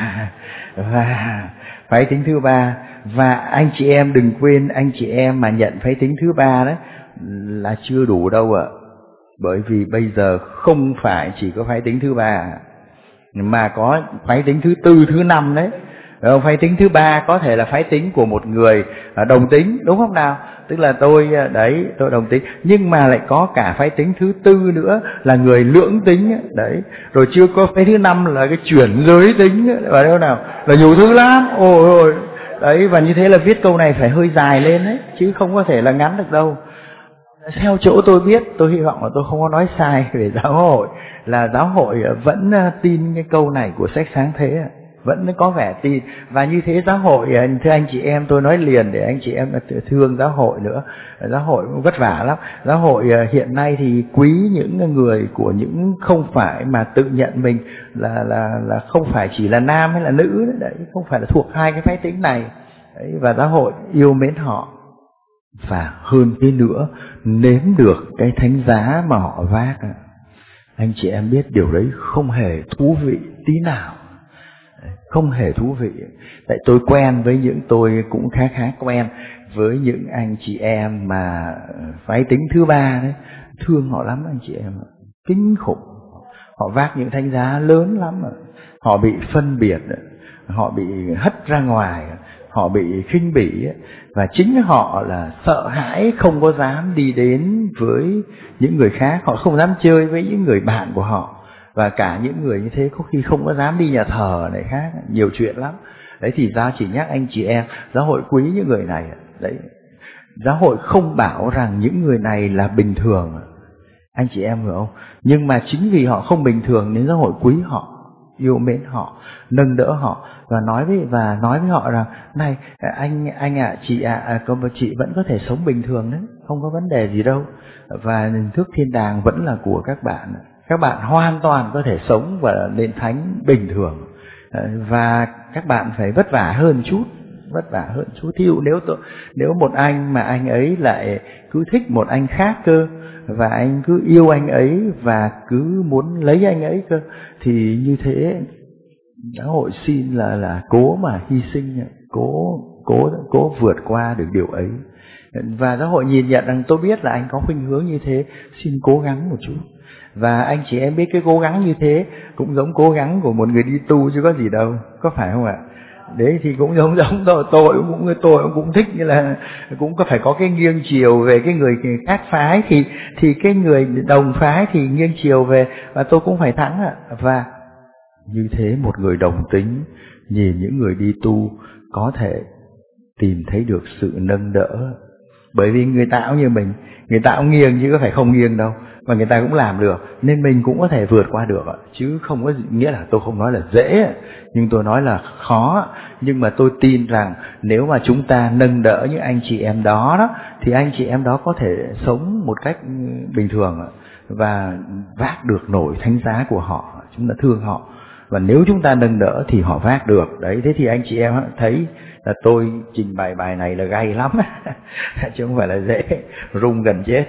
Speaker 3: và phái tính thứ ba. Và anh chị em đừng quên, anh chị em mà nhận phái tính thứ ba đó là chưa đủ đâu ạ. Bởi vì bây giờ không phải chỉ có phái tính thứ ba, mà có phái tính thứ tư, thứ năm đấy. Phái tính thứ ba có thể là phái tính của một người đồng tính, đúng không nào? Tức là tôi, đấy, tôi đồng tính. Nhưng mà lại có cả phái tính thứ tư nữa là người lưỡng tính, đấy. Rồi chưa có phái thứ năm là cái chuyển giới tính, và đâu nào là nhiều thứ lắm. Ôi ôi, Đấy, và như thế là viết câu này phải hơi dài lên đấy, chứ không có thể là ngắn được đâu. Theo chỗ tôi biết, tôi hy vọng là tôi không có nói sai về giáo hội, là giáo hội vẫn tin cái câu này của sách Sáng Thế, vẫn có vẻ tin. Và như thế giáo hội, thưa anh chị em, tôi nói liền để anh chị em thương giáo hội nữa. Giáo hội cũng vất vả lắm. Giáo hội hiện nay thì quý những người của những không phải mà tự nhận mình là là là không phải chỉ là nam hay là nữ đấy, không phải là thuộc hai cái phái tính này. Đấy, và giáo hội yêu mến họ. Và hơn thế nữa, nếm được cái thánh giá mà họ vác. Anh chị em biết điều đấy không hề thú vị tí nào. Không hề thú vị. Tại tôi quen với những, tôi cũng khá khá quen với những anh chị em mà phái tính thứ ba đấy. Thương họ lắm anh chị em, kinh khủng. Họ vác những thánh giá lớn lắm. Họ bị phân biệt, họ bị hất ra ngoài, họ bị khinh bỉ. Và chính họ là sợ hãi, không có dám đi đến với những người khác. Họ không dám chơi với những người bạn của họ. Và cả những người như thế có khi không có dám đi nhà thờ này khác, nhiều chuyện lắm. Đấy thì ra chỉ nhắc anh chị em, giáo hội quý những người này. Đấy, giáo hội không bảo rằng những người này là bình thường, anh chị em hiểu không? Nhưng mà chính vì họ không bình thường nên giáo hội quý họ, yêu mến họ, nâng đỡ họ và nói với và nói với họ rằng này anh anh ạ, à, chị ạ, à, à, chị vẫn có thể sống bình thường đấy, không có vấn đề gì đâu. Và thức thiên đàng vẫn là của các bạn. Các bạn hoàn toàn có thể sống và lên thánh bình thường. Và các bạn phải vất vả hơn chút, vất vả hơn chút. Thí dụ nếu tôi, nếu một anh mà anh ấy lại cứ thích một anh khác cơ, và anh cứ yêu anh ấy và cứ muốn lấy anh ấy cơ, thì như thế giáo hội xin là là cố mà hy sinh, cố cố cố vượt qua được điều ấy. Và giáo hội nhìn nhận rằng tôi biết là anh có khuynh hướng như thế, xin cố gắng một chút. Và anh chị em biết cái cố gắng như thế cũng giống cố gắng của một người đi tu chứ có gì đâu, có phải không ạ? Đấy thì cũng giống giống tôi, tôi cũng tôi cũng thích, như là cũng có phải có cái nghiêng chiều về cái người khác phái, thì thì cái người đồng phái thì nghiêng chiều về, và tôi cũng phải thắng ạ. Và như thế một người đồng tính nhìn những người đi tu có thể tìm thấy được sự nâng đỡ, bởi vì người ta cũng như mình, người ta cũng nghiêng chứ có phải không nghiêng đâu, và người ta cũng làm được, nên mình cũng có thể vượt qua được, chứ không có nghĩa là tôi không nói là dễ, nhưng tôi nói là khó. Nhưng mà tôi tin rằng nếu mà chúng ta nâng đỡ những anh chị em đó, đó thì anh chị em đó có thể sống một cách bình thường và vác được nổi thánh giá của họ. Chúng ta thương họ, và nếu chúng ta nâng đỡ thì họ vác được. Đấy, thế thì anh chị em thấy là tôi trình bày bài này là gay lắm chứ không phải là dễ, run gần chết.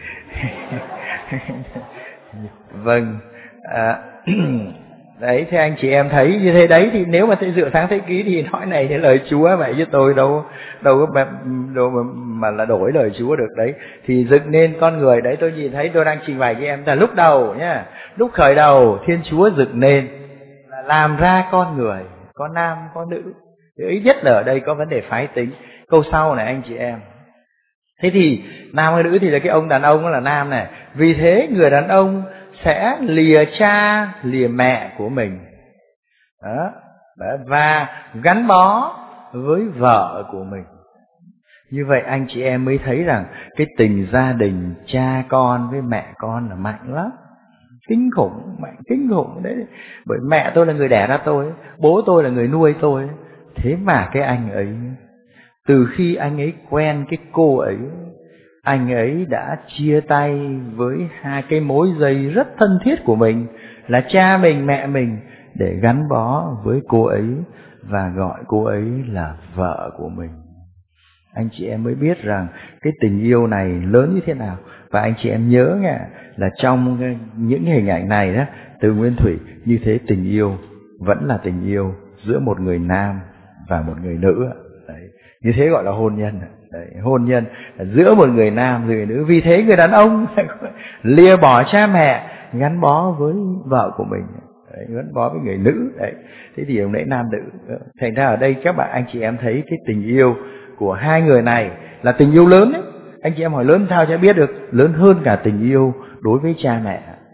Speaker 3: Vâng, à, đấy, thế anh chị em thấy như thế đấy, thì nếu mà thấy dựa sáng thế ký thì nói này thì lời Chúa vậy, chứ tôi đâu đâu có đâu mà, mà là đổi lời Chúa được. Đấy thì dựng nên con người. Đấy, tôi nhìn thấy tôi đang trình bày với em là lúc đầu nhá, lúc khởi đầu Thiên Chúa dựng nên là làm ra con người, có nam có nữ. Ít nhất là ở đây có vấn đề phái tính. Câu sau này anh chị em, thế thì nam hay nữ thì là cái ông đàn ông là nam này. Vì thế người đàn ông sẽ lìa cha lìa mẹ của mình đó, và gắn bó với vợ của mình. Như vậy anh chị em mới thấy rằng cái tình gia đình cha con với mẹ con là mạnh lắm, kinh khủng, mạnh kinh khủng đấy. Bởi mẹ tôi là người đẻ ra tôi, bố tôi là người nuôi tôi. Thế mà cái anh ấy, từ khi anh ấy quen cái cô ấy, anh ấy đã chia tay với hai cái mối dây rất thân thiết của mình là cha mình, mẹ mình, để gắn bó với cô ấy và gọi cô ấy là vợ của mình. Anh chị em mới biết rằng cái tình yêu này lớn như thế nào. Và anh chị em nhớ nha, là trong những hình ảnh này đó, từ Nguyên Thủy, như thế tình yêu vẫn là tình yêu giữa một người nam và một người nữ. Đấy, như thế gọi là hôn nhân. Đấy, hôn nhân là giữa một người nam và người nữ. Vì thế người đàn ông lìa bỏ cha mẹ, gắn bó với vợ của mình. Đấy, gắn bó với người nữ. Đấy, thế thì ông nãy nam nữ. Thành ra ở đây các bạn anh chị em thấy cái tình yêu của hai người này là tình yêu lớn đấy. Anh chị em hỏi lớn sao cho biết được? Lớn hơn cả tình yêu đối với cha mẹ.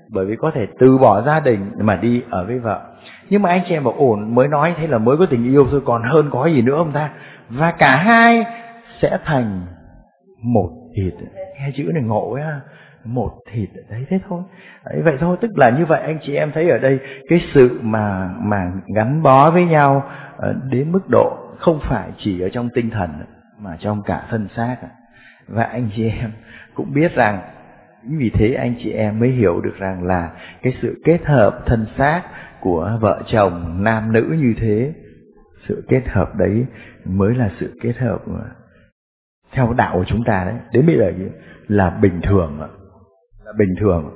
Speaker 3: bởi vì có thể từ bỏ gia đình mà đi ở với vợ. Nhưng mà anh chị em bảo ổn, mới nói thế là mới có tình yêu thôi, còn hơn có gì nữa không ta? Và cả hai sẽ thành một thịt. Nghe chữ này ngộ ấy, một thịt đấy, thế thôi. Đấy, vậy thôi, tức là như vậy anh chị em thấy ở đây cái sự mà mà gắn bó với nhau đến mức độ không phải chỉ ở trong tinh thần mà trong cả thân xác. Và anh chị em cũng biết rằng vì thế anh chị em mới hiểu được rằng là cái sự kết hợp thân xác của vợ chồng nam nữ như thế, sự kết hợp đấy mới là sự kết hợp theo đạo của chúng ta đấy. Đến bây giờ là bình thường, là bình thường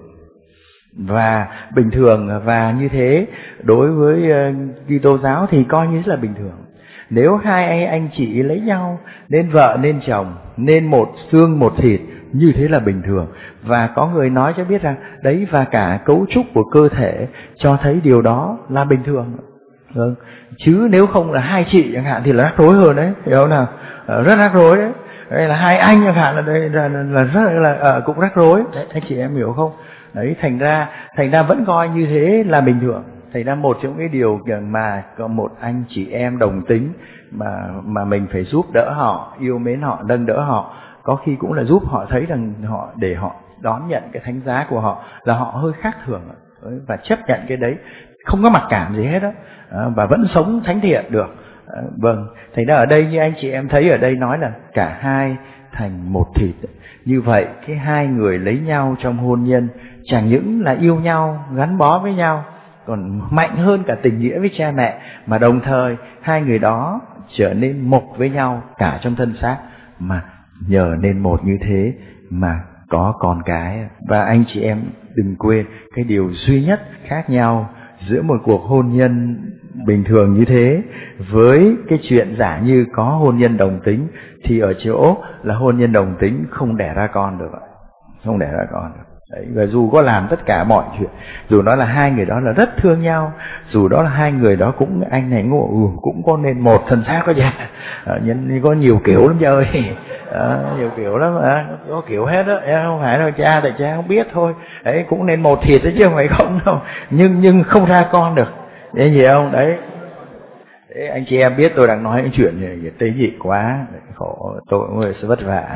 Speaker 3: và bình thường và như thế đối với Kitô giáo thì coi như là bình thường. Nếu hai anh, anh chị lấy nhau nên vợ nên chồng, nên một xương một thịt, như thế là bình thường. Và có người nói cho biết rằng đấy, và cả cấu trúc của cơ thể cho thấy điều đó là bình thường. Vâng. Chứ nếu không là hai chị chẳng hạn thì là rắc rối hơn đấy, hiểu không nào? Rất rắc rối đấy. Đây là hai anh chẳng hạn là đây là, là rất là uh, cũng rắc rối đấy, anh chị em hiểu không? Đấy, thành ra thành ra vẫn coi như thế là bình thường. Thành ra một trong cái điều mà có một anh chị em đồng tính mà mà mình phải giúp đỡ họ, yêu mến họ, nâng đỡ họ, có khi cũng là giúp họ thấy rằng họ, để họ đón nhận cái thánh giá của họ là họ hơi khác thường và chấp nhận cái đấy, không có mặc cảm gì hết đó, và vẫn sống thánh thiện được. Vâng, thành ra ở đây như anh chị em thấy ở đây nói là cả hai thành một thịt. Như vậy cái hai người lấy nhau trong hôn nhân chẳng những là yêu nhau, gắn bó với nhau, còn mạnh hơn cả tình nghĩa với cha mẹ, mà đồng thời hai người đó trở nên một với nhau cả trong thân xác, mà nhờ nên một như thế mà có con cái. Và anh chị em đừng quên cái điều duy nhất khác nhau giữa một cuộc hôn nhân bình thường như thế với cái chuyện giả như có hôn nhân đồng tính, thì ở chỗ là hôn nhân đồng tính không đẻ ra con được, không đẻ ra con được. Đấy, và dù có làm tất cả mọi chuyện, dù đó là hai người đó là rất thương nhau, dù đó là hai người đó cũng anh này ngộ ừ, cũng có nên một thân xác có cha, à, nhân có nhiều kiểu lắm cha ơi, à, nhiều kiểu lắm, à, có kiểu hết đó, em không phải đâu cha, tại cha không biết thôi. Đấy, cũng nên một thịt đấy chứ không phải không đâu, nhưng nhưng không ra con được, để gì không? Đấy. Đấy, anh chị em biết tôi đang nói những chuyện này tế nhị quá, khổ tôi người sẽ vất vả.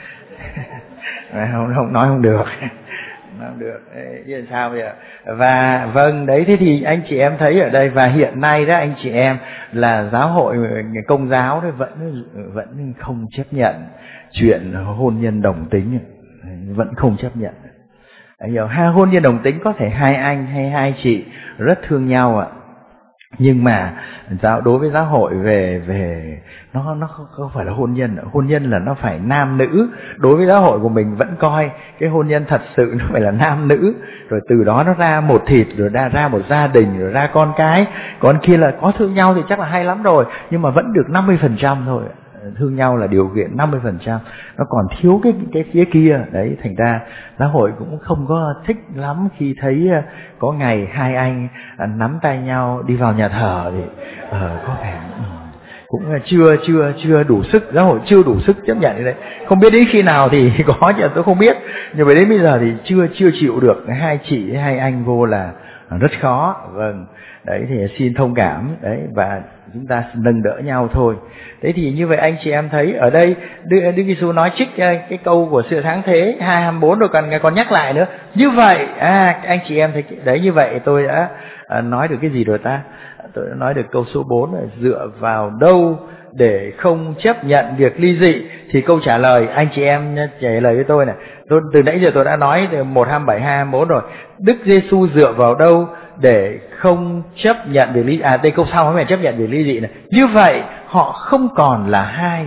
Speaker 3: không không nói không được. Không được, chứ sao bây giờ? Và vâng, đấy, thế thì anh chị em thấy ở đây, và hiện nay đó anh chị em là giáo hội Công giáo đấy vẫn vẫn không chấp nhận chuyện hôn nhân đồng tính, vẫn không chấp nhận. Hiểu, hai hôn nhân đồng tính có thể hai anh hay hai chị rất thương nhau ạ, nhưng mà giáo đối với giáo hội về về nó nó không, không phải là hôn nhân. Hôn nhân là nó phải nam nữ. Đối với giáo hội của mình vẫn coi cái hôn nhân thật sự nó phải là nam nữ, rồi từ đó nó ra một thịt, rồi ra ra một gia đình, rồi ra con cái. Còn kia là có thương nhau thì chắc là hay lắm rồi, nhưng mà vẫn được năm mươi phần trăm thôi. Thương nhau là điều kiện năm mươi phần trăm, nó còn thiếu cái cái phía kia. Đấy, thành ra giáo hội cũng không có thích lắm khi thấy có ngày hai anh nắm tay nhau đi vào nhà thờ thì uh, có vẻ cũng chưa chưa chưa đủ sức, giáo hội chưa đủ sức chấp nhận cái đấy. Không biết đến khi nào thì có chứ tôi không biết, nhưng mà đến bây giờ thì chưa chưa chịu được. Hai chị hai anh vô là rất khó. Vâng, đấy thì xin thông cảm đấy, và chúng ta nâng đỡ nhau thôi. Thế thì như vậy anh chị em thấy ở đây Đức, Đức Giêsu nói trích cái câu của sự sáng thế hai hai mươi bốn rồi còn còn nhắc lại nữa. Như vậy à, anh chị em thấy đấy, như vậy tôi đã à, nói được cái gì rồi ta? Tôi đã nói được câu số bốn là dựa vào đâu để không chấp nhận việc ly dị. Thì câu trả lời anh chị em trả lời với tôi này. Tôi từ nãy giờ tôi đã nói một hai bảy hai bốn rồi. Đức Giêsu dựa vào đâu để không chấp nhận việc ly à đây câu sau mới chấp nhận việc ly dị này. Như vậy họ không còn là hai.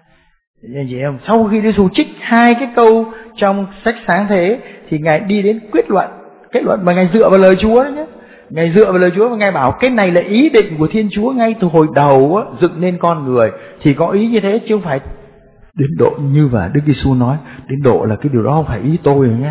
Speaker 3: Anh chị em, sau khi Đức Giêsu trích hai cái câu trong sách sáng thế thì ngài đi đến quyết luận, kết luận mà ngài dựa vào lời Chúa đấy nhé. Ngài dựa vào lời Chúa và ngài bảo cái này là ý định của Thiên Chúa ngay từ hồi đầu á, dựng nên con người thì có ý như thế, chứ không phải đến độ như và Đức Giêsu nói đến độ là cái điều đó không phải ý tôi rồi nha,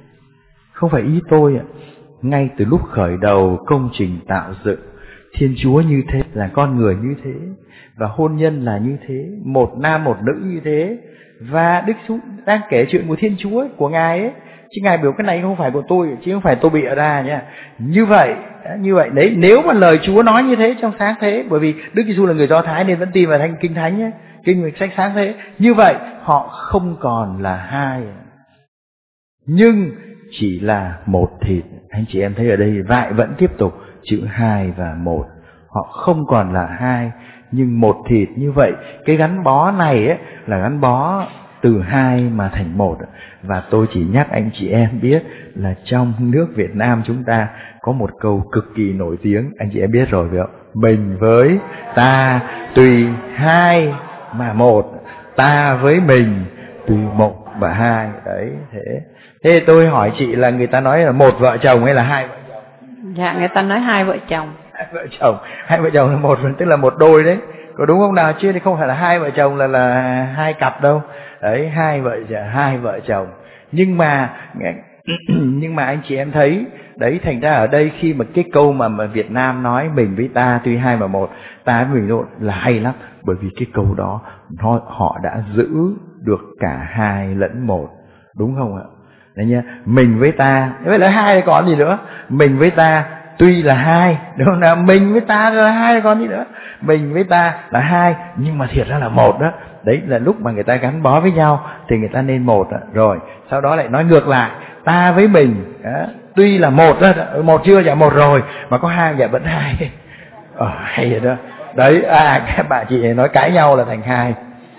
Speaker 3: không phải ý tôi ạ. Ngay từ lúc khởi đầu công trình tạo dựng, Thiên Chúa như thế, là con người như thế, và hôn nhân là như thế, một nam một nữ như thế. Và Đức Chúa đang kể chuyện của Thiên Chúa ấy, của Ngài ấy, chứ Ngài biểu cái này không phải của tôi, chứ không phải tôi bịa ra nha. Như vậy, như vậy đấy, nếu mà lời Chúa nói như thế trong sáng thế, bởi vì Đức Giêsu là người Do Thái nên vẫn tin vào thanh kinh thánh nhé, kinh sách sáng thế. Như vậy họ không còn là hai, nhưng chỉ là một thịt. Anh chị em thấy ở đây vại vẫn tiếp tục chữ hai và một. Họ không còn là hai nhưng một thịt. Như vậy cái gắn bó này ấy, là gắn bó từ hai mà thành một. Và tôi chỉ nhắc anh chị em biết là trong nước Việt Nam chúng ta có một câu cực kỳ nổi tiếng, anh chị em biết rồi phải không? Mình với ta tùy hai mà một, ta với mình tùy một và hai. Đấy, thế thế tôi hỏi chị là người ta nói là một vợ chồng hay là hai vợ chồng?
Speaker 5: Dạ, người ta nói hai vợ chồng.
Speaker 3: Hai vợ chồng, hai vợ chồng là một, tức là một đôi đấy, có đúng không nào? Chứ thì không phải là hai vợ chồng là là hai cặp đâu. Đấy, hai vợ hai vợ chồng. Nhưng mà nhưng mà anh chị em thấy đấy, thành ra ở đây khi mà cái câu mà mà Việt Nam nói mình với ta tuy hai mà một, ta với mình thôi là hay lắm, bởi vì cái câu đó nó, họ đã giữ được cả hai lẫn một, đúng không ạ? Đấy nhá, mình với ta, vậy là hai thì còn gì nữa? Mình với ta tuy là hai, đúng không nào? Mình với ta là hai thì còn gì nữa? Mình với ta là hai nhưng mà thiệt ra là một đó. Đấy là lúc mà người ta gắn bó với nhau thì người ta nên một đó. Rồi sau đó lại nói ngược lại, ta với mình đó, tuy là một đó, một chưa dạ một rồi, mà có hai dạ vẫn hai. Ờ, hay vậy đó. Đấy, à các bà chị nói cãi nhau là thành hai.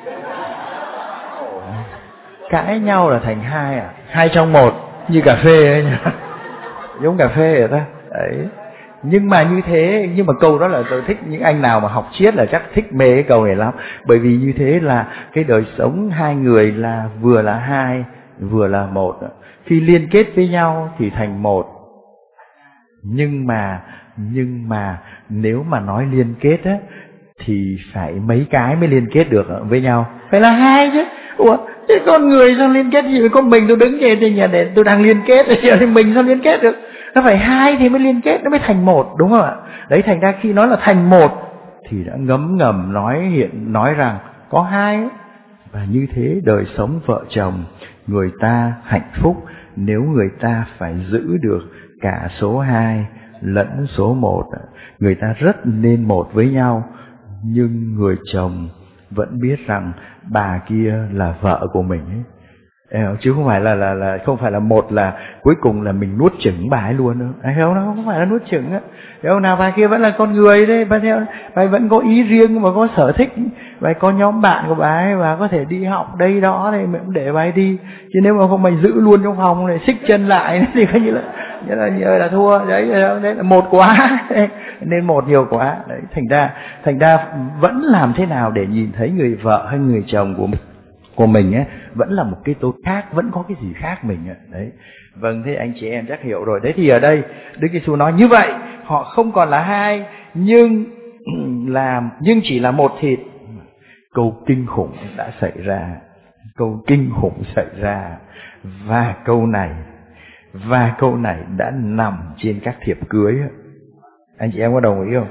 Speaker 3: Cãi nhau là thành hai à? Hai trong một, như cà phê ấy nhá. Giống cà phê vậy ta. Đấy. Nhưng mà như thế, nhưng mà câu đó là tôi thích, những anh nào mà học triết là chắc thích mê cái câu này lắm. Bởi vì như thế là cái đời sống hai người là vừa là hai, vừa là một. Khi liên kết với nhau thì thành một. Nhưng mà, nhưng mà nếu mà nói liên kết á, thì phải mấy cái mới liên kết được với nhau. Phải là hai chứ. Ủa, thế con người sao liên kết gì với con mình? Tôi đứng trên trên nhà để tôi đang liên kết, thì mình sao liên kết được? Nó phải hai thì mới liên kết, nó mới thành một, đúng không ạ? Đấy, thành ra khi nói là thành một thì đã ngấm ngầm nói hiện nói rằng có hai. Và như thế đời sống vợ chồng người ta hạnh phúc nếu người ta phải giữ được cả số hai lẫn số một. Người ta rất nên một với nhau, nhưng người chồng vẫn biết rằng bà kia là vợ của mình ấy. Chứ không phải là là là không phải là một là cuối cùng là mình nuốt chửng bà ấy luôn đâu. Đấy không, nó không phải là nuốt chửng á. Đâu nào, bà kia vẫn là con người đấy, bà theo bà vẫn có ý riêng và có sở thích, bà có nhóm bạn của bà ấy và có thể đi học đây đó thì mình cũng để bà ấy đi. Chứ nếu mà không mày giữ luôn trong phòng này, xích chân lại thì coi như là như là, như là thua. Đấy, đấy là một quá nên một nhiều quá. Đấy, thành ra thành ra vẫn làm thế nào để nhìn thấy người vợ hay người chồng của mình của mình ấy vẫn là một cái tôi khác, vẫn có cái gì khác mình ấy. Đấy. Vâng, thế anh chị em chắc hiểu rồi. Đấy thì ở đây Đức Giêsu nói như vậy, họ không còn là hai nhưng là nhưng chỉ là một thịt. Câu kinh khủng đã xảy ra, câu kinh khủng xảy ra và câu này và câu này đã nằm trên các thiệp cưới. Anh chị em có đồng ý không?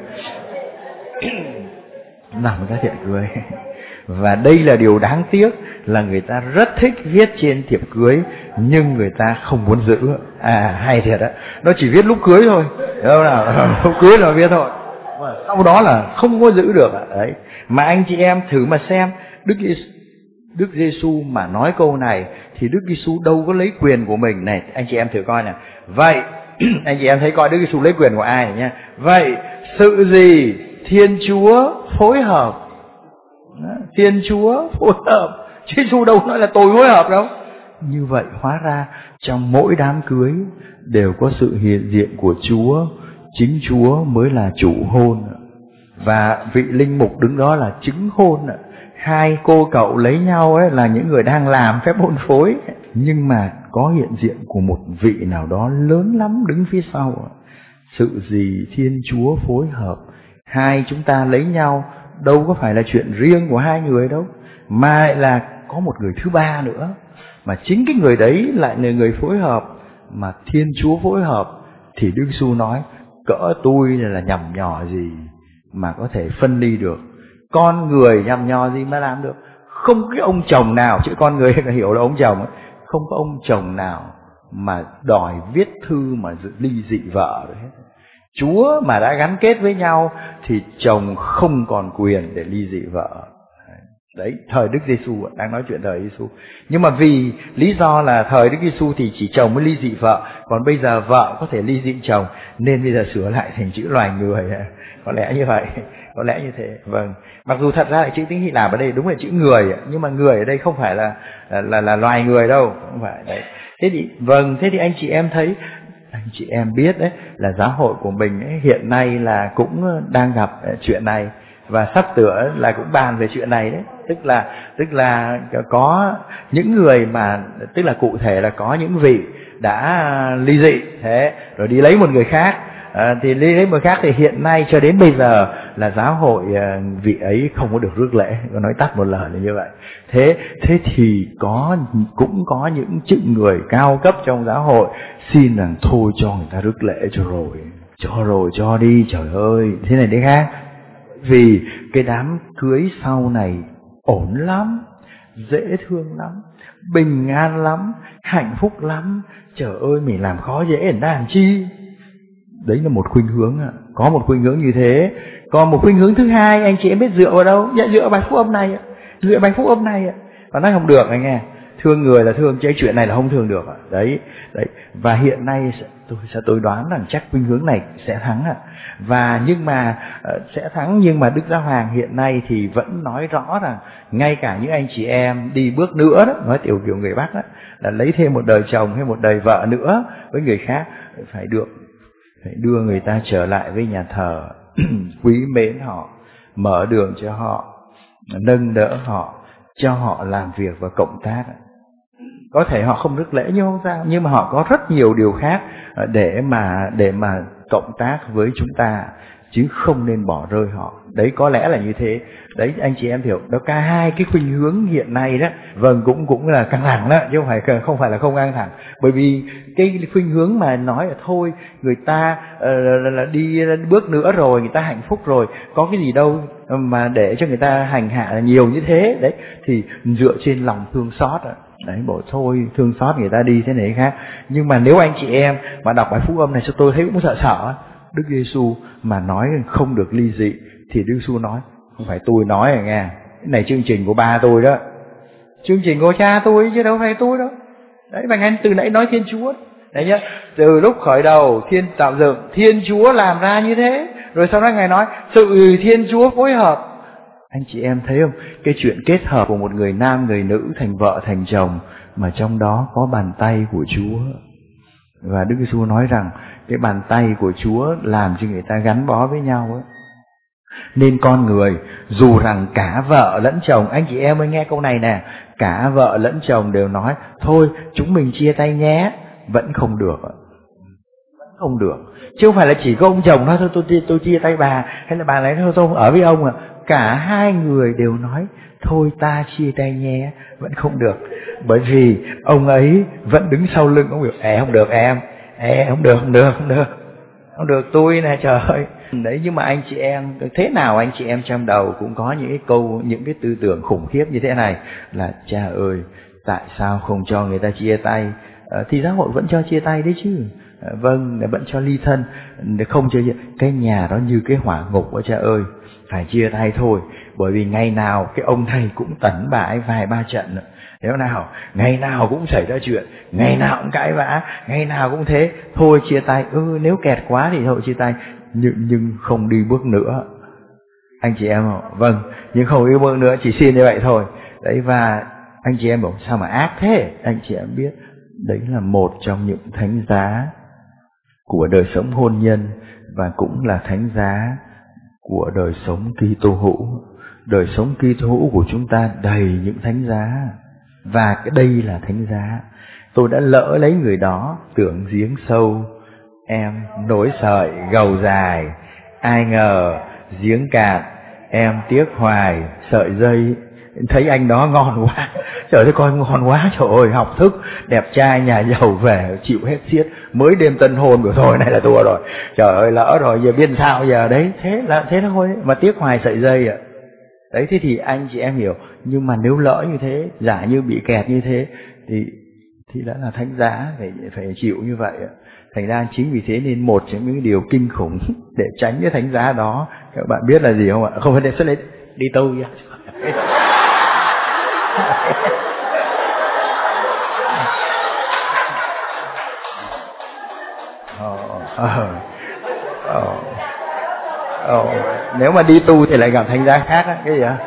Speaker 3: Nằm trên các thiệp cưới. Và đây là điều đáng tiếc, là người ta rất thích viết trên thiệp cưới nhưng người ta không muốn giữ. À hay thiệt á, nó chỉ viết lúc cưới thôi, đâu nào lúc cưới là viết thôi, mà sau đó là không có giữ được. Đấy, mà anh chị em thử mà xem, Đức Đức Giêsu mà nói câu này thì Đức Giêsu đâu có lấy quyền của mình này. Anh chị em thử coi nè. Vậy anh chị em thấy coi Đức Giêsu lấy quyền của ai nhá. Vậy sự gì Thiên Chúa phối hợp, Thiên Chúa phối hợp, chứ Giêsu đâu nói là tôi phối hợp đâu. Như vậy hóa ra trong mỗi đám cưới đều có sự hiện diện của Chúa, chính Chúa mới là chủ hôn, và vị linh mục đứng đó là chứng hôn. Hai cô cậu lấy nhau ấy là những người đang làm phép hôn phối, nhưng mà có hiện diện của một vị nào đó lớn lắm đứng phía sau. Sự gì Thiên Chúa phối hợp, hai chúng ta lấy nhau đâu có phải là chuyện riêng của hai người đâu, mà lại là có một người thứ ba nữa, mà chính cái người đấy lại là người phối hợp, mà Thiên Chúa phối hợp. Thì Đức Giêsu nói cỡ tôi là nhằm nhò gì mà có thể phân ly được, con người nhằm nhò gì mà làm được. Không cái ông chồng nào, chứ con người hiểu là ông chồng ấy, không có ông chồng nào mà đòi viết thư mà ly dị vợ rồi hết. Chúa mà đã gắn kết với nhau thì chồng không còn quyền để ly dị vợ. Đấy, thời Đức Giêsu đang nói chuyện thời Giêsu. Nhưng mà vì lý do là thời Đức Giêsu thì chỉ chồng mới ly dị vợ, còn bây giờ vợ có thể ly dị chồng, nên bây giờ sửa lại thành chữ loài người. Có lẽ như vậy, có lẽ như thế. Vâng, mặc dù thật ra là chữ tiếng Hy Lạp ở đây đúng là chữ người, nhưng mà người ở đây không phải là là là, là loài người đâu, không phải đấy. Thế thì vâng, thế thì anh chị em thấy, anh chị em biết đấy là giáo hội của mình ấy, hiện nay là cũng đang gặp chuyện này, và sắp sửa là cũng bàn về chuyện này đấy. Tức là tức là có những người mà, tức là cụ thể là có những vị đã ly dị thế rồi đi lấy một người khác. À, thì lấy lấy một khác thì hiện nay cho đến bây giờ là giáo hội à, vị ấy không có được rước lễ, nói tắt một lời là như vậy. Thế thế thì có cũng có những chữ người cao cấp trong giáo hội xin rằng thôi cho người ta rước lễ cho rồi, cho rồi cho đi, trời ơi, thế này đấy khác. Vì cái đám cưới sau này ổn lắm, dễ thương lắm, bình an lắm, hạnh phúc lắm, trời ơi mình làm khó dễ người ta làm chi. Đấy là một khuynh hướng, có một khuynh hướng như thế. Còn một khuynh hướng thứ hai, anh chị em biết dựa vào đâu? Dạ dựa bài phúc âm này, dựa bài phúc âm này. Và nói không được anh nghe, thương người là thương chứ cái chuyện này là không thương được. Đấy, đấy. Và hiện nay tôi sẽ tôi đoán rằng chắc khuynh hướng này sẽ thắng ạ. Và nhưng mà sẽ thắng, nhưng mà Đức Giáo Hoàng hiện nay thì vẫn nói rõ rằng ngay cả những anh chị em đi bước nữa đó, nói tiểu kiểu người Bắc đó, là lấy thêm một đời chồng hay một đời vợ nữa với người khác, phải được phải đưa người ta trở lại với nhà thờ, quý mến họ, mở đường cho họ, nâng đỡ họ, cho họ làm việc và cộng tác. Có thể họ không rước lễ nhưng không sao, nhưng mà họ có rất nhiều điều khác để mà để mà cộng tác với chúng ta, chứ không nên bỏ rơi họ. Đấy, có lẽ là như thế. Đấy, anh chị em hiểu, đó cả hai cái khuynh hướng hiện nay đó, vâng, cũng cũng là căng thẳng đó, chứ không phải không phải là không căng thẳng. Bởi vì cái khuynh hướng mà nói là thôi, người ta uh, là, là đi bước nữa rồi, người ta hạnh phúc rồi, có cái gì đâu mà để cho người ta hành hạ nhiều như thế. Đấy, thì dựa trên lòng thương xót đó. Đấy, bộ thôi thương xót người ta đi thế này khác. Nhưng mà nếu anh chị em mà đọc bài phúc âm này cho tôi thấy cũng sợ sợ. Đức Giêsu mà nói không được ly dị thì Đức Giêsu nói, không phải tôi nói à nghe, cái này chương trình của ba tôi đó, chương trình của cha tôi chứ đâu phải tôi đâu. Đấy, và ngài từ nãy nói Thiên Chúa đấy nhá, từ lúc khởi đầu thiên tạo dựng, Thiên Chúa làm ra như thế, rồi sau đó ngài nói sự Thiên Chúa phối hợp. Anh chị em thấy không, cái chuyện kết hợp của một người nam người nữ thành vợ thành chồng, mà trong đó có bàn tay của Chúa. Và Đức Giêsu nói rằng cái bàn tay của Chúa làm cho người ta gắn bó với nhau ấy. Nên con người dù rằng cả vợ lẫn chồng, anh chị em ơi nghe câu này nè, cả vợ lẫn chồng đều nói thôi chúng mình chia tay nhé, vẫn không được, vẫn không được. Chứ không phải là chỉ có ông chồng nói thôi tôi, tôi, tôi chia tay bà, hay là bà này thôi tôi ở với ông à. Cả hai người đều nói thôi ta chia tay nhé, vẫn không được. Bởi vì ông ấy vẫn đứng sau lưng ông biểu ẻ không được em, ẻ không được, không được, không được, không được tôi nè trời ơi. Đấy, nhưng mà anh chị em, thế nào anh chị em trong đầu cũng có những cái câu, những cái tư tưởng khủng khiếp như thế này là cha ơi, tại sao không cho người ta chia tay? À, thì giáo hội vẫn cho chia tay đấy chứ. À, vâng, vẫn cho ly thân, không cho cái nhà đó như cái hỏa ngục đó cha ơi, phải chia tay thôi. Bởi vì ngày nào cái ông này cũng tẩn bà ấy vài ba trận nữa. Nếu nào, ngày nào cũng xảy ra chuyện, ngày nào cũng cãi vã, ngày nào cũng thế, thôi chia tay. Ừ, nếu kẹt quá thì thôi chia tay, nhưng, nhưng không đi bước nữa. Anh chị em không? Vâng, nhưng không đi bước nữa, chỉ xin như vậy thôi. Đấy, và anh chị em bảo sao mà ác thế? Anh chị em biết, đấy là một trong những thánh giá của đời sống hôn nhân, và cũng là thánh giá của đời sống Kitô hữu. Đời sống Kitô hữu của chúng ta đầy những thánh giá, và cái đây là thánh giá. Tôi đã lỡ lấy người đó, tưởng giếng sâu, em nối sợi gầu dài, ai ngờ giếng cạn, em tiếc hoài sợi dây. Thấy anh đó ngon quá, trời ơi coi ngon quá, trời ơi học thức, đẹp trai, nhà giàu, về chịu hết xiết, mới đêm tân hôn của thôi này là thua rồi, trời ơi lỡ rồi, giờ biết sao giờ. Đấy, thế là thế thôi, mà tiếc hoài sợi dây ạ. Đấy, thế thì anh chị em hiểu. Nhưng mà nếu lỡ như thế, giả như bị kẹt như thế, thì thì đã là thánh giá, phải phải chịu như vậy. Thành ra chính vì thế nên một trong những điều kinh khủng để tránh cái thánh giá đó, các bạn biết là gì không ạ? Không phải để xuất lên đi tu nha. Ờ, ờ, ờ, ờ, nếu mà đi tu thì lại gặp thánh giá khác á, cái gì ạ?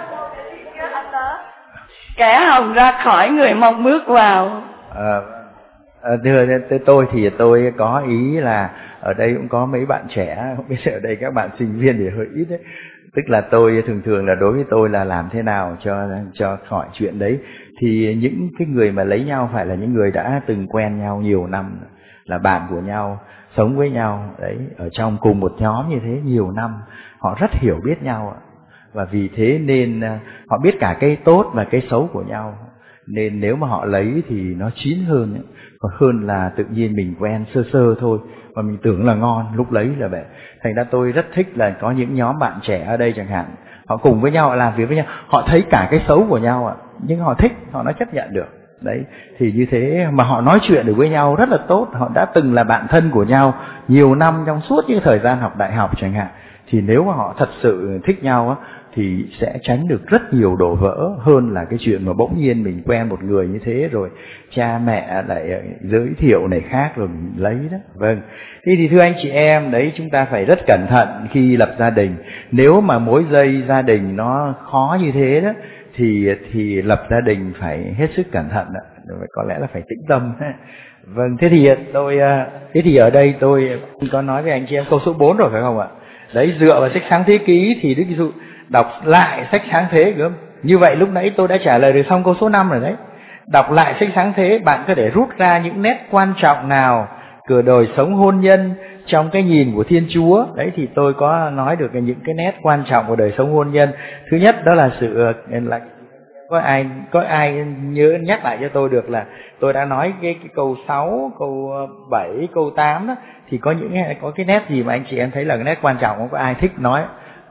Speaker 8: Kẻ hồng ra khỏi người mong bước vào.
Speaker 3: À, à, thưa tới tôi thì tôi có ý là ở đây cũng có mấy bạn trẻ, không biết ở đây các bạn sinh viên thì hơi ít đấy. Tức là tôi thường thường là đối với tôi là làm thế nào cho cho khỏi chuyện đấy. Thì những cái người mà lấy nhau phải là những người đã từng quen nhau nhiều năm, là bạn của nhau, sống với nhau đấy, ở trong cùng một nhóm như thế nhiều năm, họ rất hiểu biết nhau. Và vì thế nên họ biết cả cái tốt và cái xấu của nhau. Nên nếu mà họ lấy thì nó chín hơn, còn hơn là tự nhiên mình quen sơ sơ thôi mà mình tưởng là ngon, lúc lấy là vậy. Thành ra tôi rất thích là có những nhóm bạn trẻ ở đây chẳng hạn, họ cùng với nhau, làm việc với nhau, họ thấy cả cái xấu của nhau ạ, nhưng họ thích, họ nói chấp nhận được. Đấy, thì như thế mà họ nói chuyện được với nhau rất là tốt, họ đã từng là bạn thân của nhau nhiều năm trong suốt những thời gian học đại học chẳng hạn. Thì nếu mà họ thật sự thích nhau á, thì sẽ tránh được rất nhiều đổ vỡ hơn là cái chuyện mà bỗng nhiên mình quen một người như thế rồi cha mẹ lại giới thiệu này khác rồi mình lấy đó. Vâng, thế thì thưa anh chị em, đấy chúng ta phải rất cẩn thận khi lập gia đình. Nếu mà mối dây gia đình nó khó như thế đó thì thì lập gia đình phải hết sức cẩn thận đó. Có lẽ là phải tĩnh tâm. Vâng, thế thì tôi thế thì ở đây tôi có nói với anh chị em câu số bốn rồi phải không ạ? Đấy, dựa vào sách Sáng Thế Ký thì Đức Giêsu đọc lại sách Sáng Thế cơ. Như vậy lúc nãy tôi đã trả lời được xong câu số năm rồi đấy. Đọc lại sách Sáng Thế, bạn có thể rút ra những nét quan trọng nào của đời sống hôn nhân trong cái nhìn của Thiên Chúa. Đấy thì tôi có nói được những cái nét quan trọng của đời sống hôn nhân. Thứ nhất đó là sự là có ai có ai nhớ nhắc lại cho tôi được là tôi đã nói cái, cái câu sáu, câu bảy, câu tám đó, thì có những có cái nét gì mà anh chị em thấy là cái nét quan trọng, không có ai thích nói?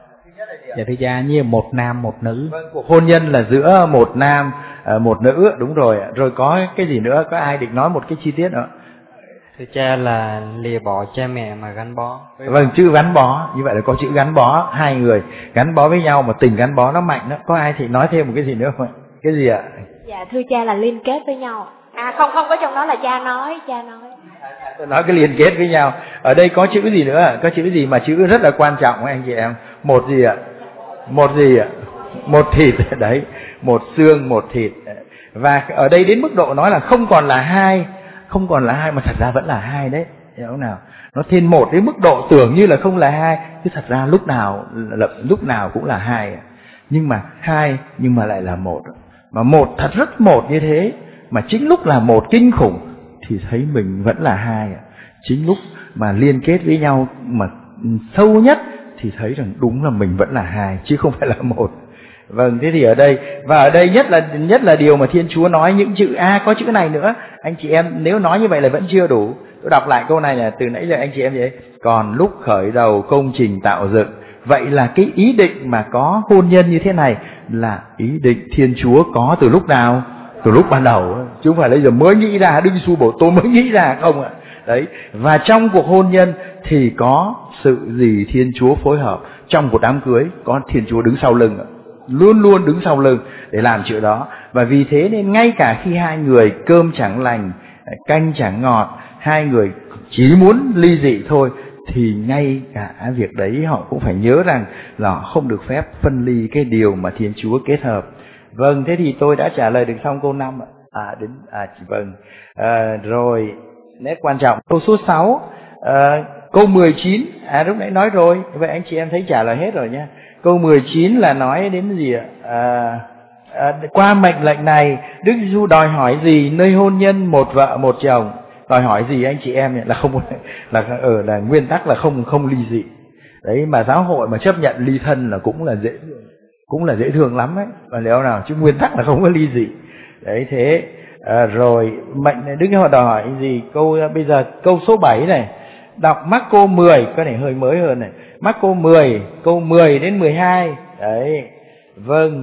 Speaker 6: Dạ thưa cha, như một nam một nữ.
Speaker 3: Vâng, cuộc hôn nhân là giữa một nam một nữ, đúng rồi. Rồi có cái gì nữa, có ai định nói một cái chi tiết nữa?
Speaker 10: Thưa cha là lìa bỏ cha mẹ mà gắn bó.
Speaker 3: Vâng, chữ gắn bó, như vậy là có chữ gắn bó, hai người gắn bó với nhau mà tình gắn bó nó mạnh đó. Có ai thì nói thêm một cái gì nữa không? Cái gì ạ?
Speaker 11: Dạ thưa cha là liên kết với nhau. À không, không có trong đó là cha nói, cha nói.
Speaker 3: Tôi nói cái liên kết với nhau. Ở đây có chữ gì nữa? Có chữ gì mà chữ rất là quan trọng anh chị em? Một gì ạ? Một gì ạ? Một thịt đấy, một xương một thịt. Và ở đây đến mức độ nói là không còn là hai, không còn là hai mà thật ra vẫn là hai đấy. Hiểu không nào? Nó thêm một đến mức độ tưởng như là không là hai, chứ thật ra lúc nào lúc nào cũng là hai. Nhưng mà hai nhưng mà lại là một. Mà một thật rất một như thế, mà chính lúc là một kinh khủng thì thấy mình vẫn là hai. Chính lúc mà liên kết với nhau mà sâu nhất thì thấy rằng đúng là mình vẫn là hai chứ không phải là một. Vâng, thế thì ở đây, và ở đây nhất là nhất là điều mà Thiên Chúa nói những chữ a, à, có chữ này nữa. Anh chị em nếu nói như vậy là vẫn chưa đủ. Tôi đọc lại câu này là từ nãy giờ anh chị em vậy. Còn lúc khởi đầu công trình tạo dựng, vậy là cái ý định mà có hôn nhân như thế này là ý định Thiên Chúa có từ lúc nào? Từ lúc ban đầu, chứ không phải bây giờ mới nghĩ ra, Đức Giêsu bảo tôi mới nghĩ ra không ạ? Đấy, và trong cuộc hôn nhân thì có sự gì Thiên Chúa phối hợp. Trong một đám cưới có Thiên Chúa đứng sau lưng, luôn luôn đứng sau lưng để làm chuyện đó. Và vì thế nên ngay cả khi hai người cơm chẳng lành, canh chẳng ngọt, hai người chỉ muốn ly dị thôi, thì ngay cả việc đấy họ cũng phải nhớ rằng là họ không được phép phân ly cái điều mà Thiên Chúa kết hợp. Vâng, thế thì tôi đã trả lời được xong câu năm ạ. À, đến, à, vâng. À, rồi, nét quan trọng. Câu số sáu, à, câu mười chín, à lúc nãy nói rồi, vậy anh chị em thấy trả lời hết rồi nha. Câu mười chín là nói đến gì ạ? À, à, qua mệnh lệnh này, Đức Giêsu đòi hỏi gì nơi hôn nhân một vợ một chồng? Đòi hỏi gì anh chị em là không là ở là nguyên tắc là không không ly dị. Đấy, mà giáo hội mà chấp nhận ly thân là cũng là dễ cũng là dễ thương lắm ấy, và nếu nào chứ nguyên tắc là không có ly dị. Đấy thế. À, rồi mệnh Đức Giêsu đòi hỏi gì? Câu bây giờ câu số bảy này, đọc Mác-cô mười, cái này hơi mới hơn này. Mác-cô mười, câu mười đến mười hai. Đấy. Vâng.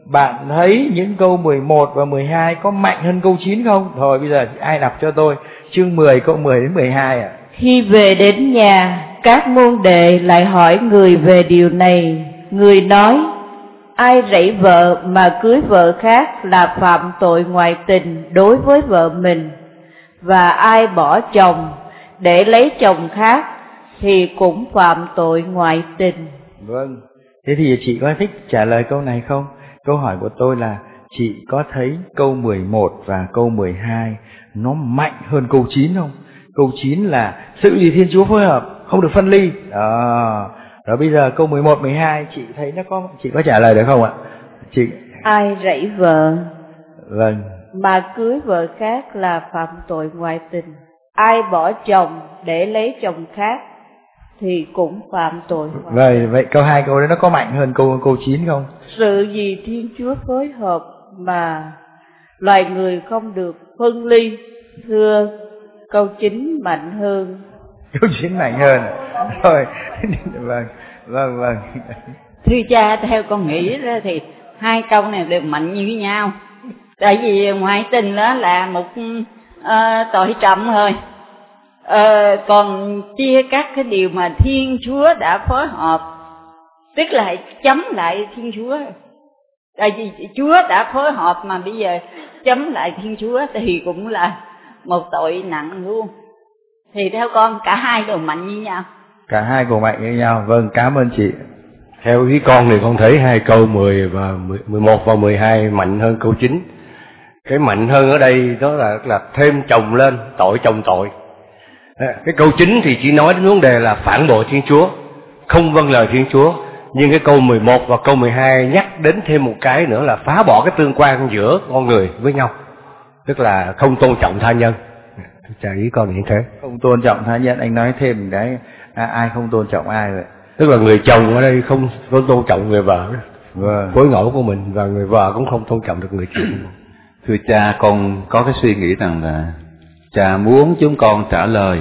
Speaker 3: Bạn thấy những câu mười một và mười hai có mạnh hơn câu chín không? Thôi bây giờ ai đọc cho tôi chương mười câu mười đến mười hai ạ. À?
Speaker 12: Khi về đến nhà, các môn đệ lại hỏi người về điều này. Người nói, ai rẫy vợ mà cưới vợ khác là phạm tội ngoại tình đối với vợ mình, và ai bỏ chồng để lấy chồng khác thì cũng phạm tội ngoại tình.
Speaker 3: Vâng, thế thì chị có thích trả lời câu này không? Câu hỏi của tôi là chị có thấy câu mười một và câu mười hai nó mạnh hơn câu chín không? Câu chín là sự gì Thiên Chúa phối hợp, không được phân ly. Đó. Rồi bây giờ câu mười một, mười hai chị thấy nó có, chị có trả lời được không ạ? Chị
Speaker 12: ai rẫy vợ
Speaker 3: vâng
Speaker 12: mà cưới vợ khác là phạm tội ngoại tình, ai bỏ chồng để lấy chồng khác thì cũng phạm tội ngoại tình.
Speaker 3: Vậy vậy câu hai câu đấy nó có mạnh hơn câu câu chín không?
Speaker 12: Sự gì Thiên Chúa phối hợp mà loài người không được phân ly? Thưa, câu chín mạnh hơn.
Speaker 3: Câu chín mạnh hơn. Thôi, vâng, vâng, vâng.
Speaker 13: Thưa cha, theo con nghĩ ra thì hai câu này đều mạnh như nhau. Tại vì ngoại tình đó là một uh, tội trọng thôi. Uh, còn chia các cái điều mà Thiên Chúa đã phối hợp, tức là chấm lại Thiên Chúa. Tại vì Chúa đã phối hợp mà bây giờ chấm lại Thiên Chúa thì cũng là một tội nặng luôn. Thì theo con cả hai đều mạnh như nhau.
Speaker 3: Cả hai cùng mạnh như nhau. Vâng, cảm ơn chị.
Speaker 14: Theo ý con thì con thấy hai câu mười và mười một và mười hai mạnh hơn câu chín. Cái mạnh hơn ở đây đó là là thêm chồng lên, tội chồng tội. Cái câu chín thì chỉ nói đến vấn đề là phản bội Thiên Chúa, không vâng lời Thiên Chúa. Nhưng cái câu mười một và câu mười hai nhắc đến thêm một cái nữa là phá bỏ cái tương quan giữa con người với nhau, tức là không tôn trọng tha nhân. Chả ý con như thế.
Speaker 3: Không tôn trọng tha nhân, anh nói thêm cái à, ai không tôn trọng ai vậy?
Speaker 14: Tức là người chồng ở đây không, không tôn trọng người vợ,
Speaker 3: vâng,
Speaker 14: phối ngẫu của mình, và người vợ cũng không tôn trọng được người chồng.
Speaker 15: Thưa cha, con có cái suy nghĩ rằng là cha muốn chúng con trả lời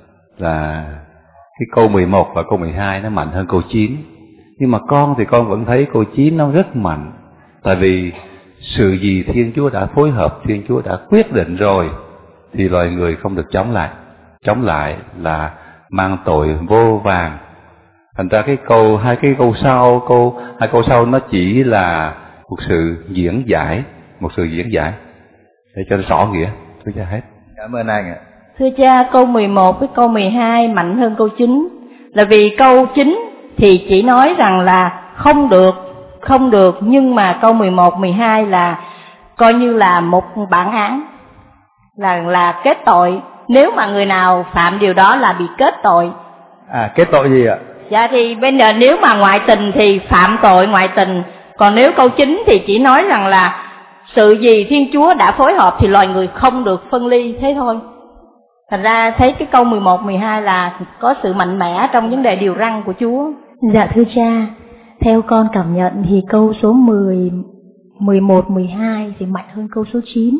Speaker 15: là cái câu mười một và câu mười hai nó mạnh hơn câu chín. Nhưng mà con thì con vẫn thấy câu chín nó rất mạnh. Tại vì sự gì Thiên Chúa đã phối hợp, Thiên Chúa đã quyết định rồi thì loài người không được chống lại. Chống lại là mang tội vô vàn. Thành ra cái câu hai cái câu sau, câu hai câu sau nó chỉ là một sự diễn giải, một sự diễn giải để cho nó rõ nghĩa. Thưa cha hết.
Speaker 3: Cảm ơn anh ạ.
Speaker 12: Thưa cha, câu mười một với câu mười hai mạnh hơn câu chín là vì câu chín thì chỉ nói rằng là không được, không được, nhưng mà câu mười một, mười hai là coi như là một bản án, là là kết tội. Nếu mà người nào phạm điều đó là bị kết tội.
Speaker 3: À, kết tội gì ạ?
Speaker 12: Dạ thì bây giờ nếu mà ngoại tình thì phạm tội ngoại tình. Còn nếu câu chín thì chỉ nói rằng là sự gì Thiên Chúa đã phối hợp thì loài người không được phân ly, thế thôi. Thành ra thấy cái câu mười một, mười hai là có sự mạnh mẽ trong vấn đề điều răn của Chúa.
Speaker 1: Dạ thưa cha, theo con cảm nhận thì câu số mười, mười một, mười hai thì mạnh hơn câu số chín.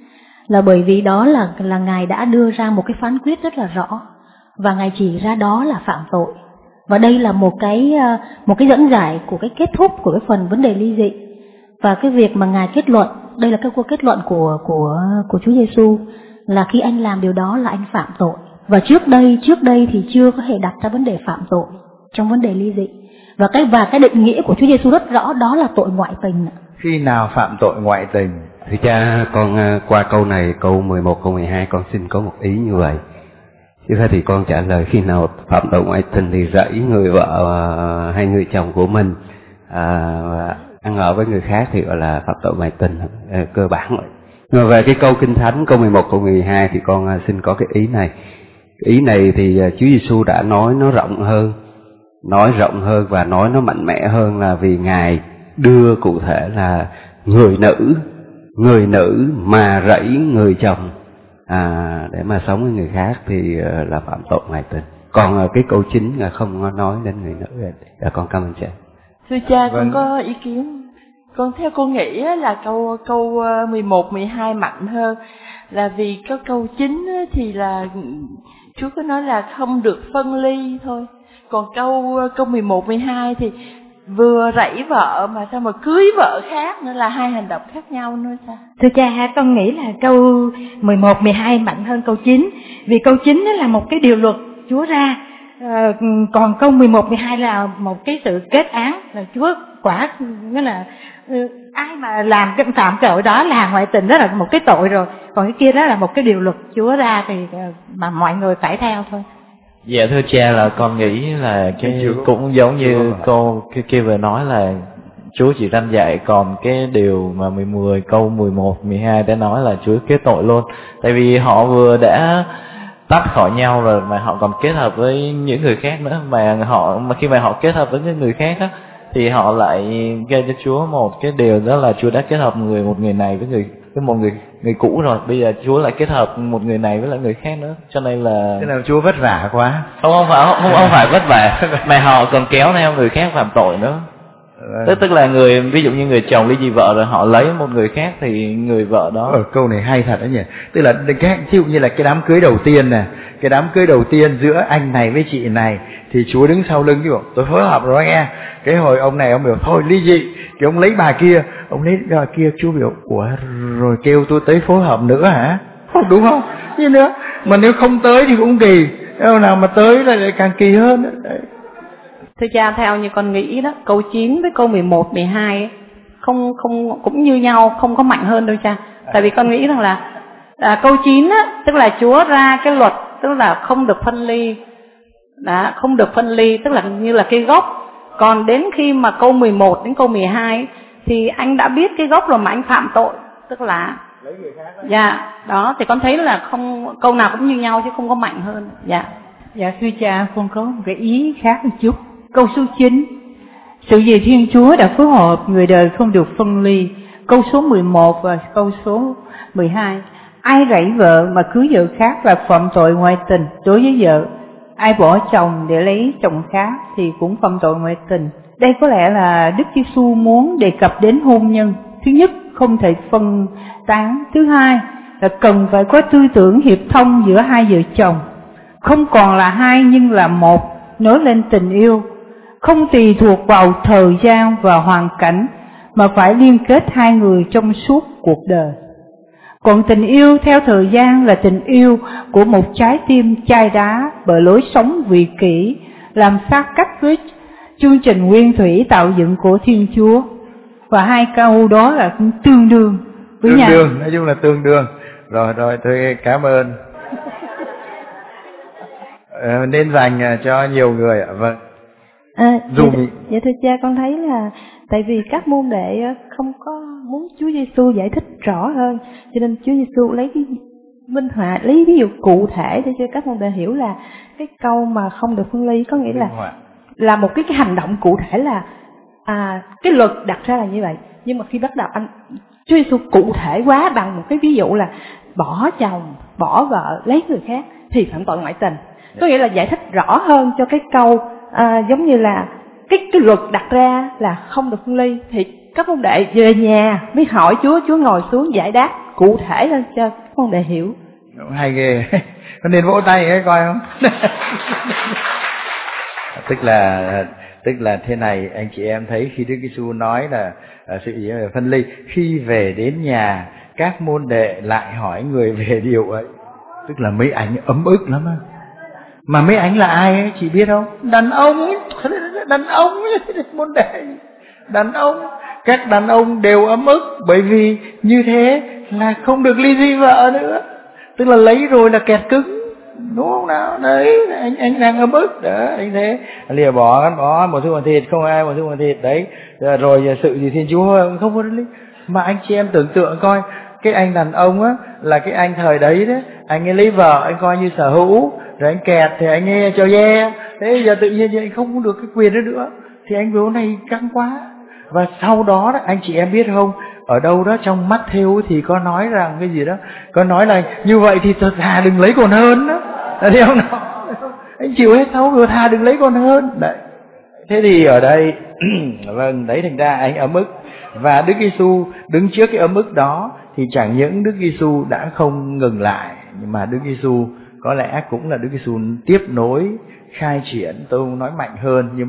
Speaker 1: Là bởi vì đó là là Ngài đã đưa ra một cái phán quyết rất là rõ, và Ngài chỉ ra đó là phạm tội. Và đây là một cái một cái dẫn giải của cái kết thúc của cái phần vấn đề ly dị. Và cái việc mà Ngài kết luận, đây là cái câu kết luận của của của Chúa Giêsu, là khi anh làm điều đó là anh phạm tội. Và trước đây trước đây thì chưa có hề đặt ra vấn đề phạm tội trong vấn đề ly dị. Và cái và cái định nghĩa của Chúa Giêsu rất rõ, đó là tội ngoại tình.
Speaker 3: Khi nào phạm tội ngoại tình?
Speaker 14: Thưa cha, con qua câu này, câu mười một, câu mười hai con xin có một ý như vậy. Chứ thế thì con trả lời khi nào phạm tội ngoại tình thì rẫy người vợ hay người chồng của mình à, ăn ở với người khác thì gọi là phạm tội ngoại tình, à, cơ bản rồi. Nhưng mà về cái câu Kinh Thánh câu mười một, câu mười hai thì con xin có cái ý này. Ý này thì Chúa Giêsu đã nói nó rộng hơn, nói rộng hơn và nói nó mạnh mẽ hơn, là vì Ngài đưa cụ thể là người nữ, người nữ mà rẫy người chồng à, để mà sống với người khác thì là phạm tội ngoại tình. Còn cái câu chính là không nói đến người nữ. Dạ, con cảm ơn cha.
Speaker 16: Thưa cha,
Speaker 3: Vâng.
Speaker 16: con có ý kiến. Con theo cô nghĩ là câu câu mười một, mười hai mạnh hơn, là vì có câu chín thì là Chúa có nói là không được phân ly thôi. Còn câu câu mười một, mười hai thì vừa rẫy vợ mà sao mà cưới vợ khác nữa, là hai hành động khác nhau nữa sao?
Speaker 17: Thưa cha, con nghĩ là câu mười một, mười hai mạnh hơn câu chín. Vì câu chín đó là một cái điều luật Chúa ra, à, còn câu mười một, mười hai là một cái sự kết án, là Chúa quả, nghĩa là ai mà làm cái phạm tội đó là ngoại tình, đó là một cái tội rồi. Còn cái kia đó là một cái điều luật Chúa ra thì mà mọi người phải theo thôi.
Speaker 18: Dạ thưa cha, là con nghĩ là cái cũng giống như cô kia, kia vừa nói là Chúa chỉ răn dạy, còn cái điều mà mười mười câu mười một, mười hai đã nói là Chúa kết tội luôn. Tại vì họ vừa đã tách khỏi nhau rồi mà họ còn kết hợp với những người khác nữa, mà họ mà khi mà họ kết hợp với những người khác á thì họ lại gây cho Chúa một cái điều, đó là Chúa đã kết hợp người một người này với người với một người người cũ rồi, bây giờ Chúa lại kết hợp một người này với lại người khác nữa, cho nên là
Speaker 3: thế là Chúa vất vả quá.
Speaker 18: Không không phải không, không phải vất vả mà họ còn kéo theo người khác phạm tội nữa. Tức tức là người, ví dụ như người chồng ly dị vợ rồi họ lấy một người khác thì người vợ đó.
Speaker 3: Ở câu này hay thật đấy nhỉ. Tức là cái ví dụ như là cái đám cưới đầu tiên nè, cái đám cưới đầu tiên giữa anh này với chị này thì Chúa đứng sau lưng cái bảo tôi phối hợp rồi nghe. Cái hồi ông này ông biểu thôi ly dị, thì ông lấy bà kia, ông lấy bà kia, Chúa biểu ủa rồi kêu tôi tới phối hợp nữa hả? Không, đúng không? Như nữa, mà nếu không tới thì cũng kỳ, nếu nào mà tới là lại càng kỳ hơn đấy.
Speaker 5: Thưa cha, theo như con nghĩ đó, câu chín với câu mười một, mười hai ấy, không không cũng như nhau, không có mạnh hơn đâu cha. Tại vì con nghĩ rằng là à, câu chín á, tức là Chúa ra cái luật, tức là không được phân ly, đó, không được phân ly, tức là như là cái gốc. Còn đến khi mà câu mười một đến câu mười hai ấy, thì anh đã biết cái gốc rồi mà anh phạm tội, tức là lấy người khác đó. Dạ, đó thì con thấy là không, câu nào cũng như nhau chứ không có mạnh hơn. Dạ.
Speaker 17: Dạ thưa cha, con có một cái ý khác một chút. Câu số chín, sự gì Thiên Chúa đã phối hợp, người đời không được phân ly. Câu số mười một và câu số mười hai, ai rẫy vợ mà cưới vợ khác là phạm tội ngoại tình đối với vợ. Ai bỏ chồng để lấy chồng khác thì cũng phạm tội ngoại tình. Đây có lẽ là Đức Giêsu muốn đề cập đến hôn nhân. Thứ nhất, không thể phân tán. Thứ hai, là cần phải có tư tưởng hiệp thông giữa hai vợ chồng. Không còn là hai nhưng là một, nối lên tình yêu. Không tùy thuộc vào thời gian và hoàn cảnh, mà phải liên kết hai người trong suốt cuộc đời. Còn tình yêu theo thời gian là tình yêu của một trái tim chai đá bởi lối sống vị kỷ, làm xa cách với chương trình nguyên thủy tạo dựng của Thiên Chúa. Và hai câu đó là cũng tương đương với
Speaker 3: tương
Speaker 17: nhau.
Speaker 3: Tương đương, nói chung là tương đương. Rồi rồi, tôi cảm ơn. ờ, nên dành cho nhiều người ạ. Vâng.
Speaker 19: À,
Speaker 3: Dù
Speaker 19: dạ, dạ thưa cha, con thấy là tại vì các môn đệ không có muốn Chúa Giêsu giải thích rõ hơn, cho nên Chúa Giêsu lấy cái minh họa, lấy ví dụ cụ thể để cho các môn đệ hiểu là cái câu mà không được phân ly có nghĩa là là một cái cái hành động cụ thể, là à, cái luật đặt ra là như vậy, nhưng mà khi bắt đầu anh Chúa Giêsu cụ thể quá bằng một cái ví dụ là bỏ chồng, bỏ vợ, lấy người khác thì phạm tội ngoại tình. Có nghĩa là giải thích rõ hơn cho cái câu à, giống như là cái cái luật đặt ra là không được phân ly, thì các môn đệ về nhà mới hỏi Chúa, Chúa ngồi xuống giải đáp cụ thể lên cho các môn đệ hiểu.
Speaker 3: Hay ghê, có nên vỗ tay ấy coi không? tức là tức là thế này, anh chị em thấy khi Đức Giêsu nói là uh, sự phân ly, khi về đến nhà các môn đệ lại hỏi người về điều ấy, tức là mấy anh ấm ức lắm á. Mà mấy anh là ai ấy, chị biết không? Đàn ông, đàn ông, môn đệ, đàn ông, các đàn ông đều ấm ức, bởi vì như thế là không được ly dị vợ nữa, tức là lấy rồi là kẹt cứng, đúng không nào? Đấy, anh anh đang ấm ức, đó, anh thế, lìa bỏ, bỏ một thứ bằng thịt, không ai một thứ bằng thịt, đấy, rồi sự gì Thiên Chúa không có ly. Mà anh chị em tưởng tượng coi, cái anh đàn ông á, là cái anh thời đấy đấy, anh ấy lấy vợ, anh coi như sở hữu, rồi anh kẹt thì anh ấy cho ye, thế giờ tự nhiên anh không được cái quyền đó nữa, thì anh biểu này căng quá. Và sau đó, đó anh chị em biết không, ở đâu đó trong Matthew thì có nói rằng cái gì đó, có nói là như vậy thì thật thà đừng lấy còn hơn đó, thấy không nào? Anh chịu hết xấu rồi, thà đừng lấy còn hơn. Đấy. Thế thì ở đây, vâng, đấy, thành ra anh ấm ức. Và Đức Giêsu đứng trước cái ấm ức đó thì chẳng những Đức Giêsu đã không ngừng lại, nhưng mà Đức Giêsu có lẽ cũng là Đức Giêsu tiếp nối khai triển, tôi không nói mạnh hơn, nhưng mà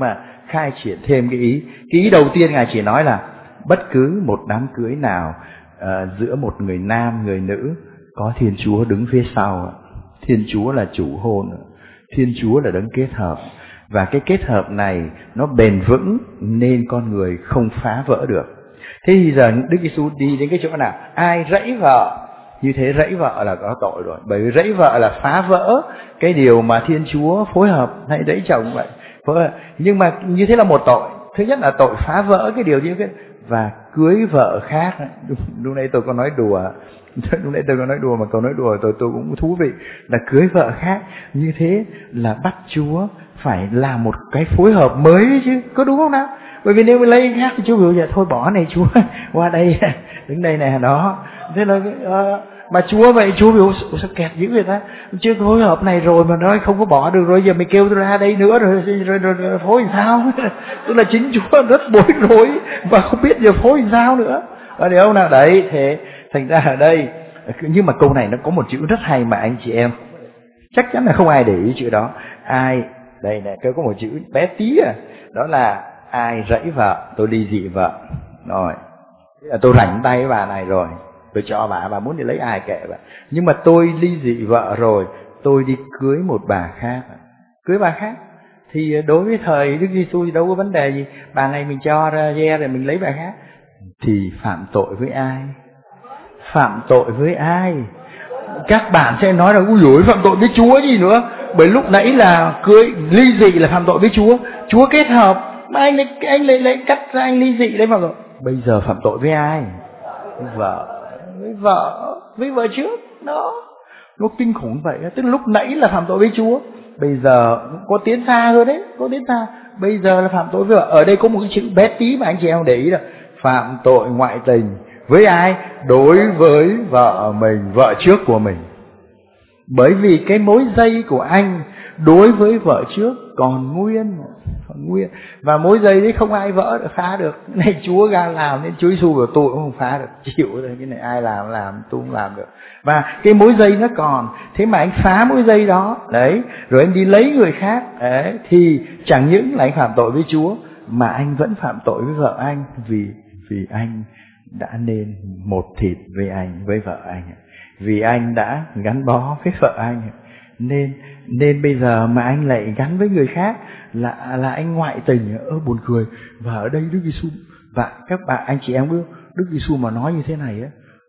Speaker 3: khai triển thêm cái ý. Cái ý đầu tiên Ngài chỉ nói là bất cứ một đám cưới nào uh, giữa một người nam, người nữ có Thiên Chúa đứng phía sau. Thiên Chúa là chủ hôn, Thiên Chúa là đấng kết hợp. Và cái kết hợp này nó bền vững nên con người không phá vỡ được. Thế thì giờ Đức Giêsu đi đến cái chỗ nào ai rẫy vợ, như thế rẫy vợ là có tội rồi. Bởi vì rẫy vợ là phá vỡ cái điều mà Thiên Chúa phối hợp, hay rẫy chồng vậy. Nhưng mà như thế là một tội. Thứ nhất là tội phá vỡ cái điều như thế. Và cưới vợ khác. Lúc nãy tôi có nói đùa, lúc nãy tôi có nói đùa mà câu nói đùa tôi tôi cũng thú vị, là cưới vợ khác. Như thế là bắt Chúa phải làm một cái phối hợp mới chứ, có đúng không nào? Bởi vì nếu mình lấy khác thì Chúa biểu dạ thôi bỏ này Chúa, qua đây, đứng đây này đó. Thế là uh, mà Chúa vậy, Chúa biểu sao kẹt dữ vậy ta? Chưa phối hợp này rồi mà nói không có bỏ được rồi, giờ mày kêu tôi ra đây nữa rồi, rồi, rồi, rồi, rồi phối làm sao? Tức là chính Chúa rất bối rối và không biết giờ phối làm sao nữa. Ở đây ông nào đấy, thế thành ra ở đây, nhưng mà câu này nó có một chữ rất hay mà anh chị em chắc chắn là không ai để ý chữ đó. Ai, đây này, có một chữ bé tí à, đó là ai rẫy vợ, tôi ly dị vợ. Rồi, tôi rảnh tay với bà này rồi, tôi cho bà, bà muốn đi lấy ai kệ bà. Nhưng mà tôi ly dị vợ rồi, tôi đi cưới một bà khác. Cưới bà khác thì đối với thời Đức Giêsu thì đâu có vấn đề gì. Bà này mình cho ra ghe rồi mình lấy bà khác. Thì phạm tội với ai? Phạm tội với ai? Các bạn sẽ nói là ui dồi phạm tội với Chúa gì nữa. Bởi lúc nãy là cưới ly dị là phạm tội với Chúa, Chúa kết hợp mà anh lại anh lại lại cắt ra anh ly dị đấy mà rồi. Bây giờ phạm tội với ai? Với vợ, với vợ, với vợ trước đó. Nó kinh khủng vậy. Tức là lúc nãy là phạm tội với Chúa, bây giờ có tiến xa hơn đấy, có tiến xa. Bây giờ là phạm tội với vợ. Ở đây có một cái chữ bé tí mà anh chị em để ý là phạm tội ngoại tình. Với ai? Đối với vợ mình, vợ trước của mình. Bởi vì cái mối dây của anh đối với vợ trước còn nguyên, còn nguyên. Và mối dây đấy không ai vỡ được, phá được. Cái này Chúa ra làm nên Chúa Giêsu của tôi cũng không phá được, chịu rồi. Cái này ai làm làm, tôi không làm được. Và cái mối dây nó còn, thế mà anh phá mối dây đó, đấy, rồi anh đi lấy người khác, đấy, thì chẳng những là anh phạm tội với Chúa mà anh vẫn phạm tội với vợ anh, vì vì anh đã nên một thịt với anh, với vợ anh, vì anh đã gắn bó với vợ anh, nên nên bây giờ mà anh lại gắn với người khác là là anh ngoại tình. Ơ buồn cười. Và ở đây Đức Giêsu và các bạn anh chị em biết Đức Giêsu mà nói như thế này á,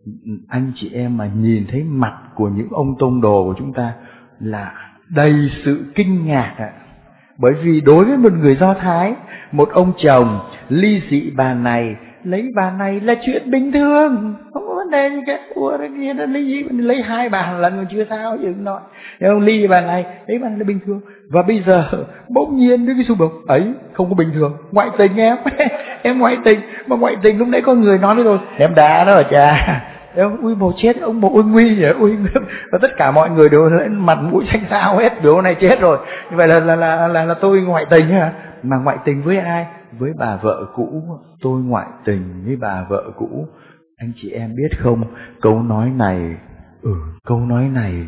Speaker 3: anh chị em mà nhìn thấy mặt của những ông tông đồ của chúng ta là đầy sự kinh ngạc ạ. Bởi vì đối với một người Do Thái, một ông chồng ly dị bà này, lấy bà này là chuyện bình thường, không có vấn đề gì cả. Ủa cái kia nó ly dị, lấy hai bà lần còn chưa sao chứ nói. Nếu ông ly bà này, lấy bà này là bình thường. Và bây giờ bỗng nhiên Đức Giêsu bảo ấy không có bình thường, ngoại tình em, em ngoại tình. Mà ngoại tình lúc nãy có người nói với tôi, em đá đó là cha. Ui bồ chết, ông bồ ui nguy vậy, ui nguy. Và tất cả mọi người đều lên mặt mũi xanh xao hết, biểu này chết rồi. Như vậy là là là là, là tôi ngoại tình hả? Mà ngoại tình với ai? Với bà vợ cũ. Tôi ngoại tình với bà vợ cũ. Anh chị em biết không, câu nói này, ừ, câu nói này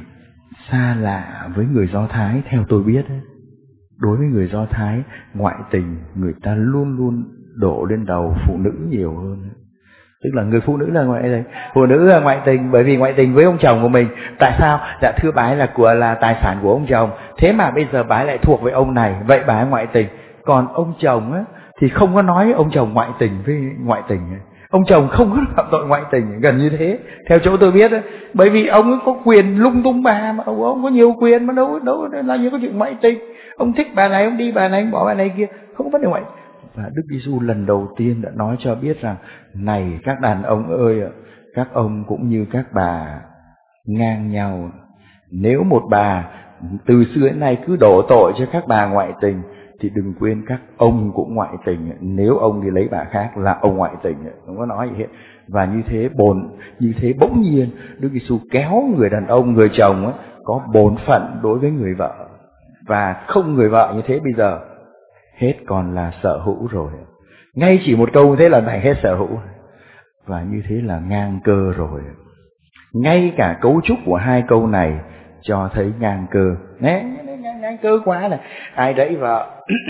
Speaker 3: xa lạ với người Do Thái theo tôi biết ấy. Đối với người Do Thái, ngoại tình người ta luôn luôn đổ lên đầu phụ nữ nhiều hơn. Tức là người phụ nữ là ngoại tình, phụ nữ là ngoại tình bởi vì ngoại tình với ông chồng của mình. Tại sao? Dạ thưa bà ấy là của là tài sản của ông chồng, thế mà bây giờ bà ấy lại thuộc với ông này, vậy bà ấy ngoại tình. Còn ông chồng á thì không có nói ông chồng ngoại tình với ngoại tình. Ông chồng không có phạm tội ngoại tình, gần như thế theo chỗ tôi biết ấy. Bởi vì ông ấy có quyền lung tung bà mà, ông, ông có nhiều quyền mà đâu đâu là như có chuyện ngoại tình. Ông thích bà này ông đi bà này, ông bỏ bà này kia, không có vấn đề ngoại. Và Đức Giêsu lần đầu tiên đã nói cho biết rằng này các đàn ông ơi, các ông cũng như các bà ngang nhau. Nếu một bà từ xưa đến nay cứ đổ tội cho các bà ngoại tình thì đừng quên các ông cũng ngoại tình. Nếu ông đi lấy bà khác là ông ngoại tình, không có nói gì hết. Và như thế bổn như thế bỗng nhiên Đức Giêsu kéo người đàn ông, người chồng ấy, có bổn phận đối với người vợ. Và không người vợ như thế bây giờ hết còn là sở hữu rồi. Ngay chỉ một câu thế là thành hết sở hữu. Và như thế là ngang cơ rồi. Ngay cả cấu trúc của hai câu này cho thấy ngang cơ. Nè, anh cớ quá này. Ai rẫy vợ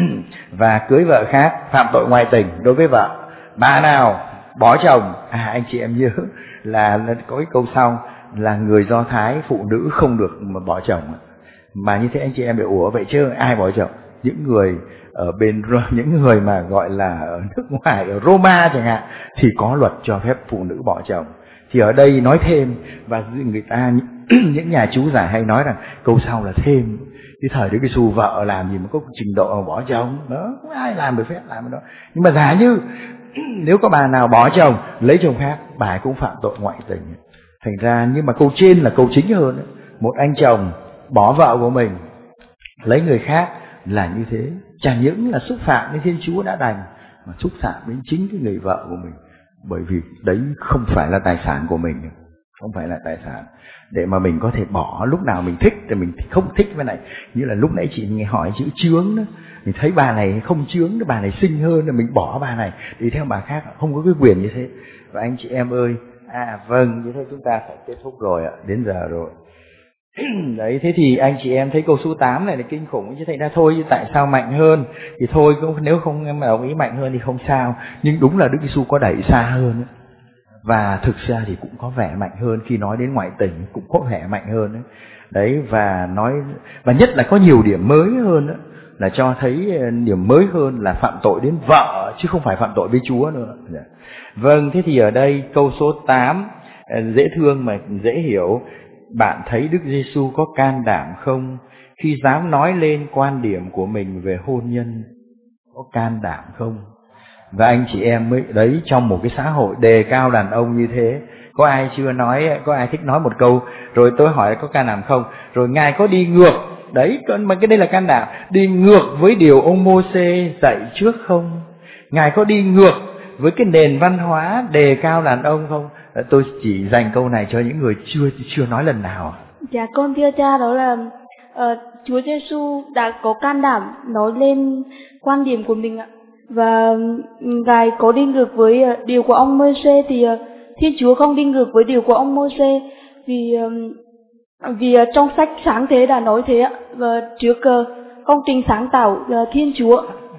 Speaker 3: và cưới vợ khác, phạm tội ngoại tình đối với vợ. Bà nào bỏ chồng, à anh chị em nhớ là có cái câu sau là người Do Thái phụ nữ không được mà bỏ chồng. Mà như thế anh chị em bị ủa vậy chứ ai bỏ chồng? Những người ở bên những người mà gọi là ở nước ngoài, ở Roma chẳng hạn, thì có luật cho phép phụ nữ bỏ chồng. Thì ở đây nói thêm, và người ta những nhà chú giải hay nói rằng câu sau là thêm. Cái thời Đức Giêsu vợ làm gì mà có trình độ bỏ chồng đó, không ai làm được phép làm đó. Nhưng mà giả như nếu có bà nào bỏ chồng lấy chồng khác, bà ấy cũng phạm tội ngoại tình. Thành ra nhưng mà câu trên là câu chính hơn ấy. Một anh chồng bỏ vợ của mình lấy người khác là như thế, chẳng những là xúc phạm đến Thiên Chúa đã đành, mà xúc phạm đến chính cái người vợ của mình. Bởi vì đấy không phải là tài sản của mình, không phải là tài sản để mà mình có thể bỏ lúc nào mình thích thì mình không thích. Với này như là lúc nãy chị nghe hỏi chữ chướng đó, mình thấy bà này không chướng, bà này xinh hơn, mình bỏ bà này đi theo bà khác, không có cái quyền như thế. Và anh chị em ơi, à vâng, như thế chúng ta phải kết thúc rồi ạ, đến giờ rồi. Đấy, thế thì anh chị em thấy câu số tám này là kinh khủng chứ, thành ra thôi tại sao mạnh hơn thì thôi, cũng nếu không em đồng ý mạnh hơn thì không sao. Nhưng đúng là Đức Giêsu có đẩy xa hơn, và thực ra thì cũng có vẻ mạnh hơn. Khi nói đến ngoại tình cũng có vẻ mạnh hơn đấy. Đấy, và nói và nhất là có nhiều điểm mới hơn đó, là cho thấy điểm mới hơn là phạm tội đến vợ chứ không phải phạm tội với Chúa nữa. Vâng, thế thì ở đây câu số tám dễ thương mà dễ hiểu. Bạn thấy Đức Giêsu có can đảm không khi dám nói lên quan điểm của mình về hôn nhân? Có can đảm không? Và anh chị em mới đấy, trong một cái xã hội đề cao đàn ông như thế, có ai chưa nói, có ai thích nói một câu rồi tôi hỏi có can đảm không, rồi Ngài có đi ngược đấy, mà cái đây là can đảm, đi ngược với điều ông Mô-sê dạy trước không? Ngài có đi ngược với cái nền văn hóa đề cao đàn ông không? Tôi chỉ dành câu này cho những người chưa chưa nói lần nào.
Speaker 4: Dạ con thưa cha, đó là uh, Chúa Giêsu đã có can đảm nói lên quan điểm của mình ạ. Và Ngài có đi ngược với uh, điều của ông Mô-sê thì uh, Thiên Chúa không đi ngược với điều của ông Mô-sê, vì uh, vì uh, trong sách Sáng Thế đã nói thế ạ. Và trước uh, công trình sáng tạo uh, Thiên Chúa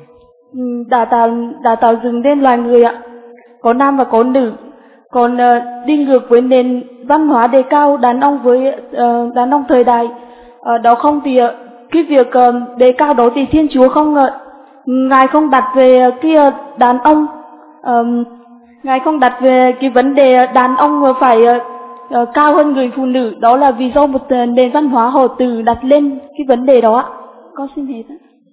Speaker 4: um, đã tạo đã tạo dựng nên loài người ạ, có nam và có nữ. Còn uh, đi ngược với nền văn hóa đề cao đàn ông với uh, đàn ông thời đại uh, đó không thì uh, cái việc uh, đề cao đó thì Thiên Chúa không uh, Ngài không đặt về uh, cái uh, đàn ông uh, Ngài không đặt về cái vấn đề đàn ông phải uh, uh, cao hơn người phụ nữ. Đó là vì do một uh, nền văn hóa họ tự đặt lên cái vấn đề đó ạ. Con xin hết.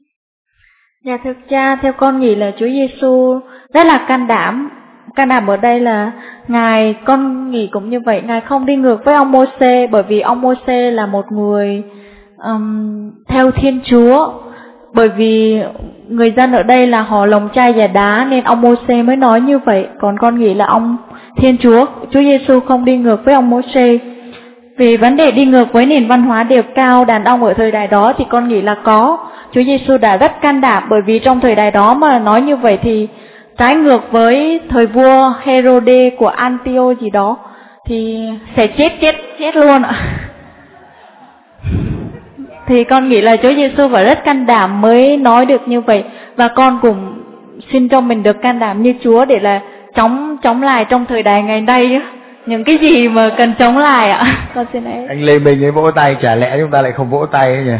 Speaker 20: Dạ thực cha, theo con nghĩ là Chúa Giêsu rất là can đảm. Can đảm ở đây là Ngài, con nghĩ cũng như vậy, Ngài không đi ngược với ông Mô-sê, bởi vì ông Mô-sê là một người um, theo Thiên Chúa. Bởi vì người dân ở đây là họ lồng chai và đá nên ông Mô-sê mới nói như vậy. Còn con nghĩ là ông Thiên Chúa, Chúa Giêsu không đi ngược với ông Mô-sê. Vì vấn đề đi ngược với nền văn hóa đề cao đàn ông ở thời đại đó thì con nghĩ là có. Chúa Giêsu đã rất can đảm, bởi vì trong thời đại đó mà nói như vậy thì trái ngược với thời vua Herode của Antioch gì đó thì sẽ chết chết chết luôn ạ. Thì con nghĩ là Chúa Giêsu phải rất can đảm mới nói được như vậy, và con cũng xin cho mình được can đảm như Chúa để là chống chống lại trong thời đại ngày nay những cái gì mà cần chống lại ạ. Con xin ấy.
Speaker 3: Anh Lê Minh ấy vỗ tay, chả lẽ chúng ta lại không vỗ tay ấy nhỉ?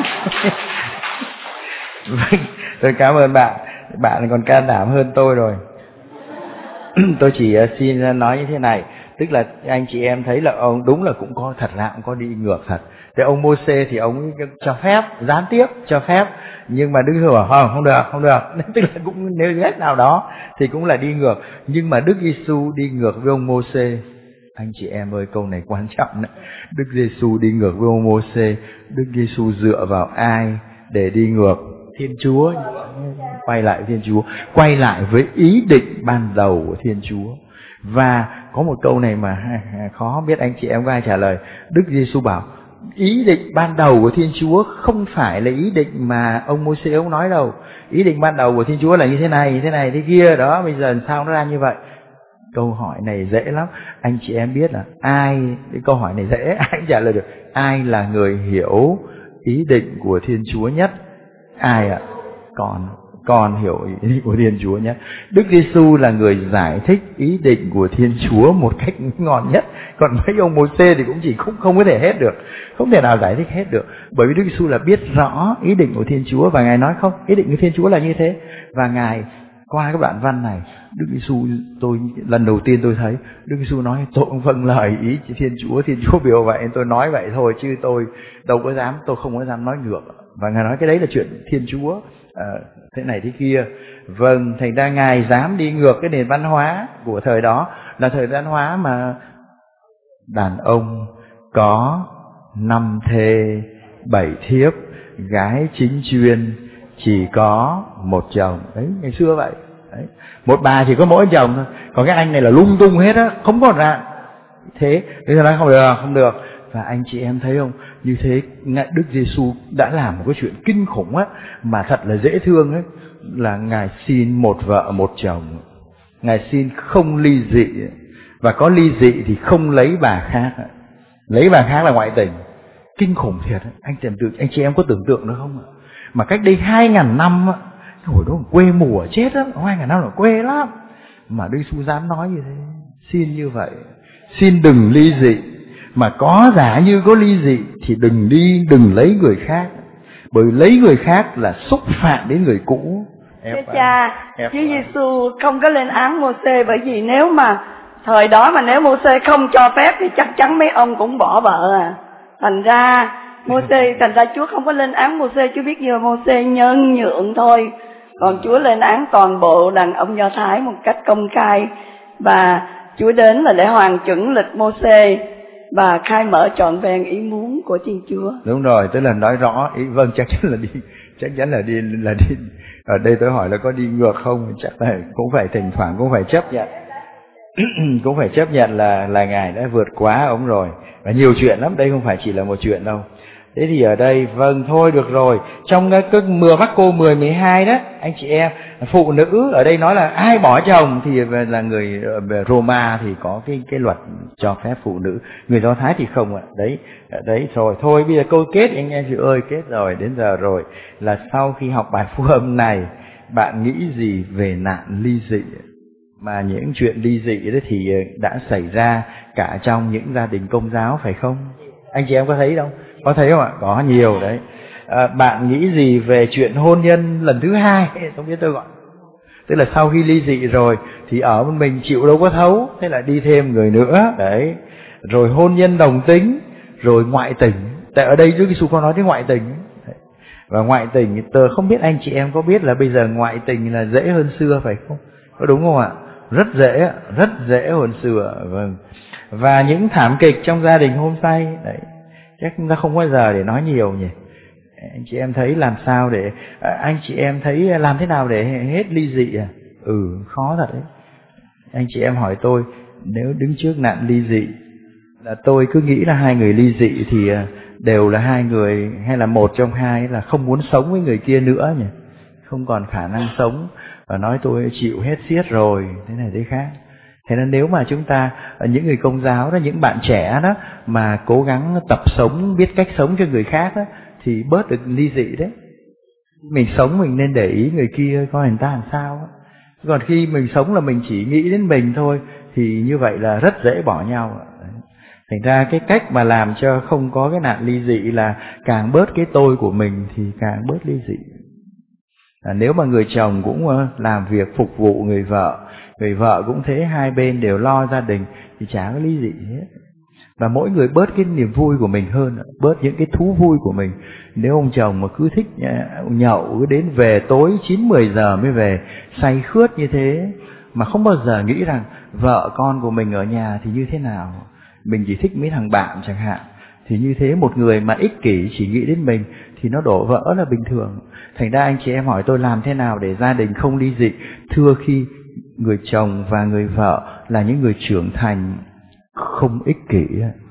Speaker 3: Tôi cảm ơn bạn. Bạn còn can đảm hơn tôi rồi. Tôi chỉ xin nói như thế này, tức là anh chị em thấy là ông đúng là cũng có, thật ra cũng có đi ngược thật. Thế ông Mô-sê thì ông cho phép, gián tiếp cho phép, nhưng mà Đức Giêsu bảo không, không được, không được. Tức là cũng nếu ghét nào đó thì cũng là đi ngược. Nhưng mà Đức Giêsu đi ngược với ông Mô-sê. Anh chị em ơi, câu này quan trọng đấy. Đức Giêsu đi ngược với ông Mô-sê. Đức Giêsu dựa vào ai để đi ngược? Thiên Chúa. Quay lại Thiên Chúa, quay lại với ý định ban đầu của Thiên Chúa. Và có một câu này mà khó biết anh chị em có ai trả lời. Đức Giêsu bảo ý định ban đầu của Thiên Chúa không phải là ý định mà ông Mô-sê ông nói đâu. Ý định ban đầu của Thiên Chúa là như thế này, như thế này, thế kia đó. Bây giờ sao nó ra như vậy? Câu hỏi này dễ lắm. Anh chị em biết là ai, cái câu hỏi này dễ, ai trả lời được. Ai là người hiểu ý định của Thiên Chúa nhất? Ai ạ? Con. Con hiểu ý định của Thiên Chúa nhé. Đức Giêsu là người giải thích ý định của Thiên Chúa một cách ngon nhất. Còn mấy ông Mô-sê thì cũng chỉ không không có thể hết được, không thể nào giải thích hết được. Bởi vì Đức Giêsu là biết rõ ý định của Thiên Chúa, và Ngài nói không, ý định của Thiên Chúa là như thế. Và Ngài qua cái đoạn văn này, Đức Giêsu, tôi lần đầu tiên tôi thấy Đức Giêsu nói tôi cũng vâng lời ý Thiên Chúa, Thiên Chúa biểu vậy tôi nói vậy thôi, chứ tôi đâu có dám, tôi không có dám nói ngược. Và Ngài nói cái đấy là chuyện Thiên Chúa. À, thế này thế kia. Vâng, thành ra Ngài dám đi ngược cái nền văn hóa của thời đó, là thời văn hóa mà đàn ông có năm thê bảy thiếp, gái chính chuyên chỉ có một chồng. Đấy, ngày xưa vậy. Đấy. Một bà chỉ có mỗi chồng thôi. Còn cái anh này là lung tung hết á, không có ra. Thế, bây giờ nói không được, không được. Và anh chị em thấy không, như thế Đức Giêsu đã làm một cái chuyện kinh khủng á, mà thật là dễ thương ấy, là Ngài xin một vợ một chồng. Ngài xin không ly dị, và có ly dị thì không lấy bà khác. Lấy bà khác là ngoại tình. Kinh khủng thiệt. Anh tưởng tượng, anh chị em có tưởng tượng được không ạ? Mà cách đây hai ngàn năm á, hồi đó quê mùa chết lắm, hai ngàn năm là quê lắm. Mà Đức Giêsu dám nói như thế, xin như vậy, xin đừng ly dị. Mà có giả như có ly dị thì đừng đi, đừng lấy người khác. Bởi lấy người khác là xúc phạm đến người cũ.
Speaker 8: Thưa cha, Chúa Giêsu không có lên án Mô-sê, bởi vì nếu mà thời đó mà nếu Mô-sê không cho phép thì chắc chắn mấy ông cũng bỏ vợ à. Thành ra Mô-sê, thành ra Chúa không có lên án Mô-sê, Chúa biết như Mô-sê nhân nhượng thôi. Còn Chúa lên án toàn bộ đàn ông Do Thái một cách công khai, và Chúa đến là để hoàn chuẩn lịch Mô-sê và khai mở trọn vẹn ý muốn của Thiên Chúa.
Speaker 3: Đúng rồi, tức là nói rõ ý, vâng, chắc chắn là đi, chắc chắn là đi là đi. Ở đây tôi hỏi là có đi ngược không, chắc là cũng phải thỉnh thoảng cũng phải chấp nhận. Cũng phải chấp nhận là là Ngài đã vượt quá ông rồi. Và nhiều chuyện lắm, đây không phải chỉ là một chuyện đâu. Thế thì ở đây, vâng, thôi được rồi. Trong cái, cái mưa Mác-cô mười, mười hai đó, anh chị em, phụ nữ, ở đây nói là ai bỏ chồng thì là người Roma thì có cái cái luật cho phép phụ nữ. Người Do Thái thì không ạ. Đấy, đấy rồi, thôi bây giờ câu kết anh em chị ơi, kết rồi, đến giờ rồi. Là sau khi học bài phúc âm này, bạn nghĩ gì về nạn ly dị? Mà những chuyện ly dị đó thì đã xảy ra cả trong những gia đình Công giáo phải không? Anh chị em có thấy đâu? Có thấy không ạ? Có nhiều đấy. À, bạn nghĩ gì về chuyện hôn nhân lần thứ hai? Không biết tôi gọi. Tức là sau khi ly dị rồi thì ở một mình chịu đâu có thấu, thế là đi thêm người nữa. Đấy. Rồi hôn nhân đồng tính, rồi ngoại tình. Tại ở đây Đức Giêsu có nói đến ngoại tình. Và ngoại tình, tôi không biết anh chị em có biết là bây giờ ngoại tình là dễ hơn xưa phải không? Có đúng không ạ? Rất dễ, rất dễ hơn xưa. Vâng. Và những thảm kịch trong gia đình hôm nay, đấy, chắc chúng ta không có giờ để nói nhiều nhỉ. Anh chị em thấy làm sao để, anh chị em thấy làm thế nào để hết ly dị à? Ừ, khó thật đấy. Anh chị em hỏi tôi, nếu đứng trước nạn ly dị, là tôi cứ nghĩ là hai người ly dị thì đều là hai người, hay là một trong hai là không muốn sống với người kia nữa nhỉ, không còn khả năng sống, và nói tôi chịu hết xiết rồi, thế này thế khác. Thế nên nếu mà chúng ta, những người Công giáo đó, những bạn trẻ đó mà cố gắng tập sống, biết cách sống cho người khác đó, thì bớt được ly dị đấy. Mình sống mình nên để ý người kia coi người ta làm sao đó. Còn khi mình sống là mình chỉ nghĩ đến mình thôi, thì như vậy là rất dễ bỏ nhau. Thành ra cái cách mà làm cho không có cái nạn ly dị là càng bớt cái tôi của mình thì càng bớt ly dị. À, nếu mà người chồng cũng làm việc phục vụ người vợ, người vợ cũng thế, hai bên đều lo gia đình thì chả có ly dị hết. Và mỗi người bớt cái niềm vui của mình hơn, bớt những cái thú vui của mình. Nếu ông chồng mà cứ thích nhậu, cứ đến về tối chín mười giờ mới về, say khướt như thế, mà không bao giờ nghĩ rằng vợ con của mình ở nhà thì như thế nào, mình chỉ thích mấy thằng bạn chẳng hạn, thì như thế một người mà ích kỷ chỉ nghĩ đến mình thì nó đổ vỡ là bình thường. Thành ra anh chị em hỏi tôi làm thế nào để gia đình không ly dị? Thưa, khi người chồng và người vợ là những người trưởng thành, không ích kỷ,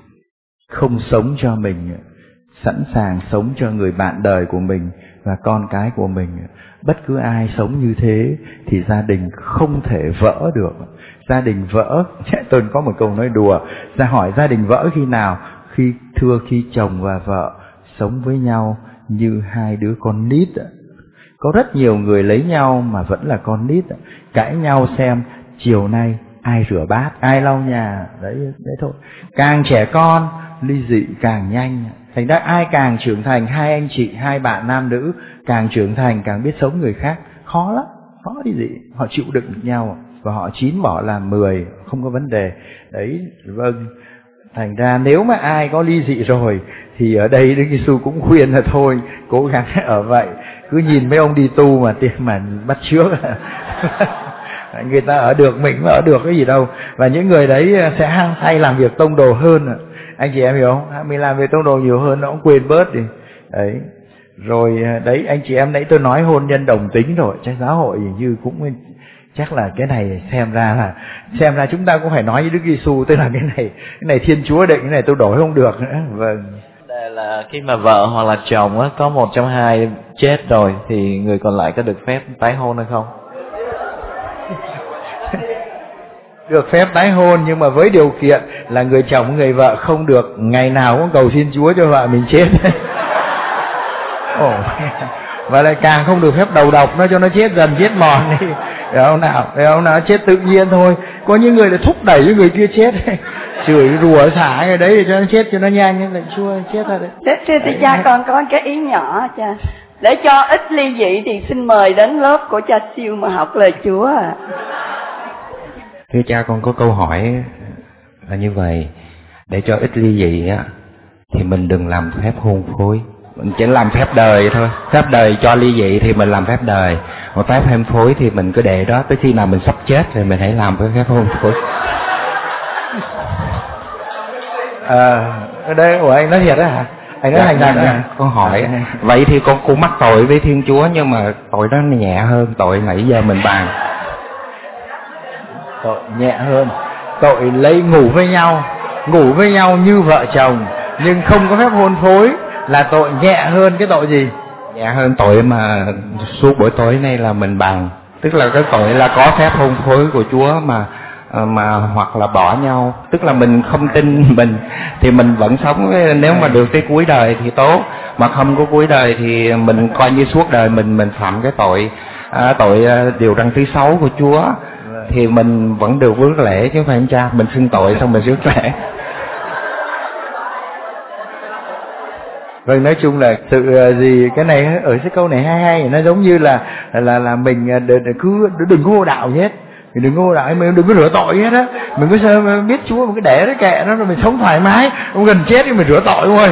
Speaker 3: không sống cho mình, sẵn sàng sống cho người bạn đời của mình và con cái của mình. Bất cứ ai sống như thế thì gia đình không thể vỡ được. Gia đình vỡ, tôi có một câu nói đùa, ra hỏi gia đình vỡ khi nào? Khi thưa khi chồng và vợ sống với nhau như hai đứa con nít. Có rất nhiều người lấy nhau mà vẫn là con nít, cãi nhau xem chiều nay ai rửa bát, ai lau nhà, đấy đấy thôi. Càng trẻ con ly dị càng nhanh. Thành ra ai càng trưởng thành, hai anh chị, hai bạn nam nữ càng trưởng thành càng biết sống người khác, khó lắm, khó ly dị. Họ chịu đựng được nhau và họ chín bỏ làm mười, không có vấn đề. Đấy, vâng. Thành ra nếu mà ai có ly dị rồi thì ở đây Đức Giêsu cũng khuyên là thôi, cố gắng ở vậy. Cứ nhìn mấy ông đi tu mà tiền mà bắt chước. Người ta ở được, mình mới ở được cái gì đâu. Và những người đấy sẽ hăng say làm việc tông đồ hơn. Anh chị em hiểu không? Mình làm việc tông đồ nhiều hơn nó cũng quên bớt đi. Đấy. Rồi đấy, anh chị em nãy tôi nói hôn nhân đồng tính rồi, chắc giáo hội như cũng chắc là cái này xem ra là xem ra chúng ta cũng phải nói với Đức Giêsu, tức là cái này cái này Thiên Chúa định, cái này tôi đổi không được nữa. Vâng.
Speaker 18: Đây là khi mà vợ hoặc là chồng á có một trong hai chết rồi thì người còn lại có được phép tái hôn hay không?
Speaker 3: Được phép tái hôn, nhưng mà với điều kiện là người chồng người vợ không được ngày nào cũng cầu xin Chúa cho vợ mình chết. Ồ. Và lại càng không được phép đầu độc nó cho nó chết dần chết mòn đi. Để ông nào, để ông nào chết tự nhiên thôi. Có những người là thúc đẩy những người kia chết, chửi rủa xả cái đấy để cho nó chết cho nó nhanh, lại chua chết ra đấy.
Speaker 8: Thế, thế thì cha con có cái ý nhỏ cha, để cho ít ly dị thì xin mời đến lớp của cha Siêu mà học lời Chúa à.
Speaker 14: Thưa cha, con có câu hỏi là như vậy, để cho ít ly dị á thì mình đừng làm phép hôn phối, mình chỉ làm phép đời thôi. Phép đời cho ly dị thì mình làm phép đời, còn phép hôn phối thì mình cứ để đó tới khi nào mình sắp chết rồi mình hãy làm cái phép hôn phối.
Speaker 3: À, ở đây của anh nói thiệt đó hả? Anh nói thành thật đó hả?
Speaker 14: Con hỏi vậy thì con cũng mắc tội với Thiên Chúa, nhưng mà tội đó nhẹ hơn tội nãy giờ mình bàn.
Speaker 3: Tội nhẹ hơn, tội lấy ngủ với nhau, ngủ với nhau như vợ chồng nhưng không có phép hôn phối là tội nhẹ hơn cái tội gì?
Speaker 14: Nhẹ hơn tội mà suốt buổi tối nay là mình bàn, tức là cái tội là có phép hôn phối của Chúa mà mà hoặc là bỏ nhau, tức là mình không tin mình thì mình vẫn sống, nếu mà được tới cuối đời thì tốt, mà không có cuối đời thì mình coi như suốt đời mình mình phạm cái tội à, tội điều răn thứ sáu của Chúa, thì mình vẫn được rước lễ chứ phải không cha? Mình xưng tội xong mình rước lễ.
Speaker 3: Vâng, nói chung là sự gì cái này ở cái câu này hay hay, nó giống như là là là mình cứ đừng có vô đạo gì hết, mình đừng có vô đạo, mình đừng có rửa tội hết á, mình cứ biết Chúa mình cứ để nó kệ nó rồi mình sống thoải mái, không gần chết thì mình rửa tội thôi.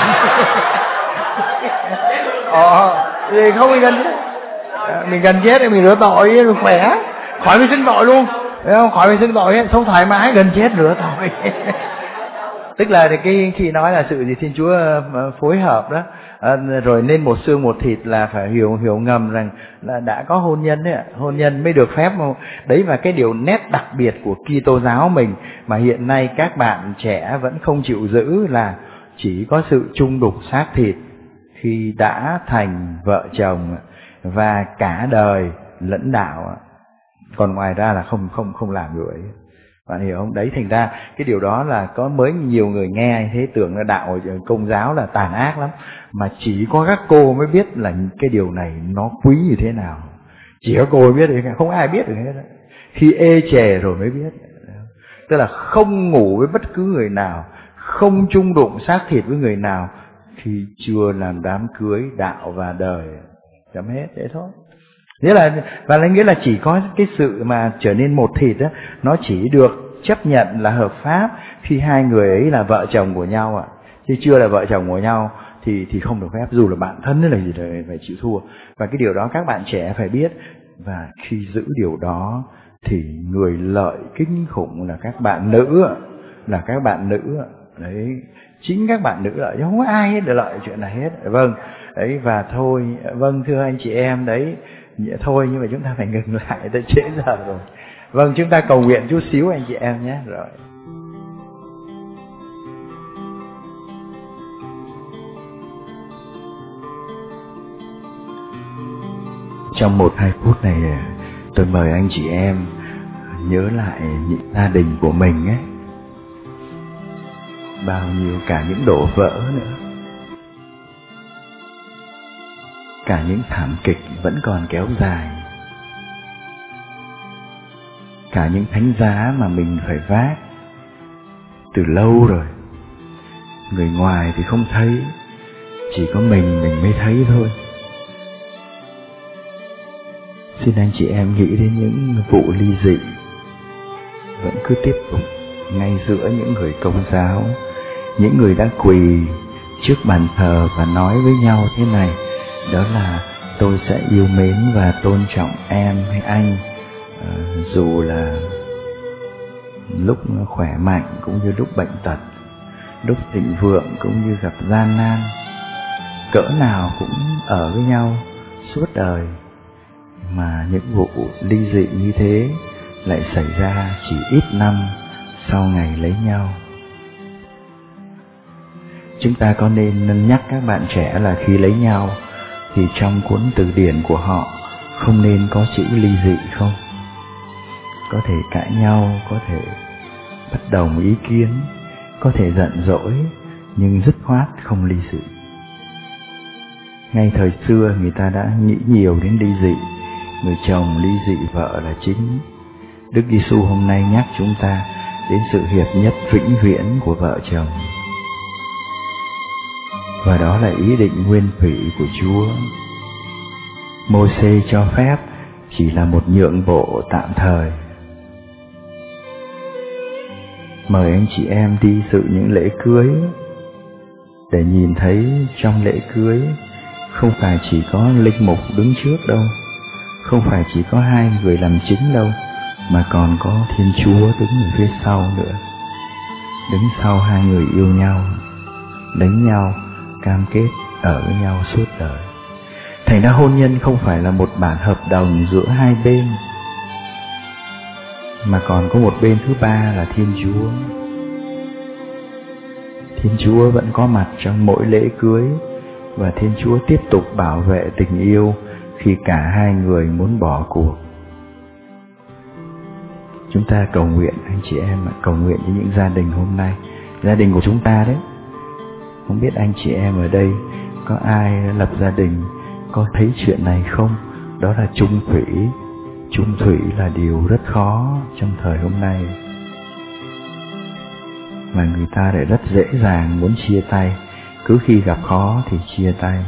Speaker 3: Ờ, thì không mình gần mình gần chết thì mình rửa tội mình khỏe, khỏi mình xưng tội luôn, thấy không? Khỏi mình xưng tội hết, sống thoải mái, gần chết rửa tội. Tức là cái khi nói là sự gì Thiên Chúa phối hợp đó, à, rồi nên một xương một thịt là phải hiểu hiểu ngầm rằng là đã có hôn nhân đấy ạ, hôn nhân mới được phép không? Đấy, và cái điều nét đặc biệt của Kitô giáo mình mà hiện nay các bạn trẻ vẫn không chịu giữ là chỉ có sự chung đục xác thịt khi đã thành vợ chồng và cả đời lẫn đạo, còn ngoài ra là không không không làm điều ấy. Bạn hiểu không? Đấy, thành ra cái điều đó là có mới nhiều người nghe thế tưởng là đạo Công giáo là tàn ác lắm, mà chỉ có các cô mới biết là cái điều này nó quý như thế nào. Chỉ có cô mới biết, không ai biết được hết. Khi ê chề rồi mới biết. Tức là không ngủ với bất cứ người nào, không chung đụng xác thịt với người nào thì chưa làm đám cưới đạo và đời. Chấm hết, thế thôi. Nghĩa là, và là nghĩa là chỉ có cái sự mà trở nên một thịt đó, nó chỉ được chấp nhận là hợp pháp khi hai người ấy là vợ chồng của nhau ạ. Chứ chưa là vợ chồng của nhau thì thì không được phép, dù là bạn thân hay là gì đấy phải chịu thua. Và cái điều đó các bạn trẻ phải biết, và khi giữ điều đó thì người lợi kinh khủng là các bạn nữ, là các bạn nữ đấy, chính các bạn nữ lợi, chứ không có ai hết được lợi chuyện này hết. Vâng, đấy, và thôi, vâng thưa anh chị em đấy, thôi nhưng mà chúng ta phải ngừng lại, đã trễ giờ rồi. Vâng, chúng ta cầu nguyện chút xíu anh chị em nhé. Rồi. Trong một hai phút này tôi mời anh chị em nhớ lại những gia đình của mình ấy, bao nhiêu cả những đổ vỡ nữa. cả những thảm kịch vẫn còn kéo dài, cả những thánh giá mà mình phải vác từ lâu rồi. Người ngoài thì không thấy, chỉ có mình mình mới thấy thôi. Xin anh chị em nghĩ đến những vụ ly dị vẫn cứ tiếp tục ngay giữa những người Công giáo, những người đã quỳ trước bàn thờ và nói với nhau thế này, đó là tôi sẽ yêu mến và tôn trọng em hay anh, à, dù là lúc khỏe mạnh cũng như lúc bệnh tật, lúc thịnh vượng cũng như gặp gian nan, cỡ nào cũng ở với nhau suốt đời. Mà những vụ ly dị như thế lại xảy ra chỉ ít năm sau ngày lấy nhau. Chúng ta có nên nhắc các bạn trẻ là khi lấy nhau thì trong cuốn từ điển của họ không nên có chữ ly dị không? Có thể cãi nhau, có thể bất đồng ý kiến, có thể giận dỗi, nhưng dứt khoát không ly dị. Ngay thời xưa người ta đã nghĩ nhiều đến ly dị, người chồng ly dị vợ là chính. Đức Giêsu hôm nay nhắc chúng ta đến sự hiệp nhất vĩnh viễn của vợ chồng. Và đó là ý định nguyên thủy của Chúa. Mô-sê cho phép chỉ là một nhượng bộ tạm thời. Mời anh chị em đi dự những lễ cưới để nhìn thấy trong lễ cưới không phải chỉ có linh mục đứng trước đâu, không phải chỉ có hai người làm chính đâu, mà còn có Thiên Chúa đứng ở phía sau nữa, đứng sau hai người yêu nhau, lấy nhau, cam kết ở với nhau suốt đời. Thành ra hôn nhân không phải là một bản hợp đồng giữa hai bên, mà còn có một bên thứ ba là Thiên Chúa. Thiên Chúa vẫn có mặt trong mỗi lễ cưới, và Thiên Chúa tiếp tục bảo vệ tình yêu khi cả hai người muốn bỏ cuộc. Chúng ta cầu nguyện, anh chị em cầu nguyện với những gia đình hôm nay, gia đình của chúng ta đấy. Không biết anh chị em ở đây có ai lập gia đình có thấy chuyện này không? Đó là chung thủy. Chung thủy là điều rất khó trong thời hôm nay, mà người ta lại rất dễ dàng muốn chia tay, cứ khi gặp khó thì chia tay.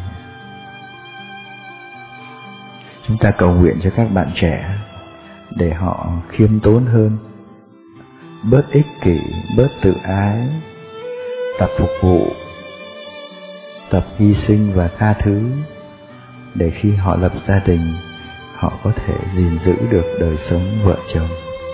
Speaker 3: Chúng ta cầu nguyện cho các bạn trẻ để họ khiêm tốn hơn, bớt ích kỷ, bớt tự ái, tập phục vụ, tập hy sinh và tha thứ, để khi họ lập gia đình, họ có thể gìn giữ được đời sống vợ chồng.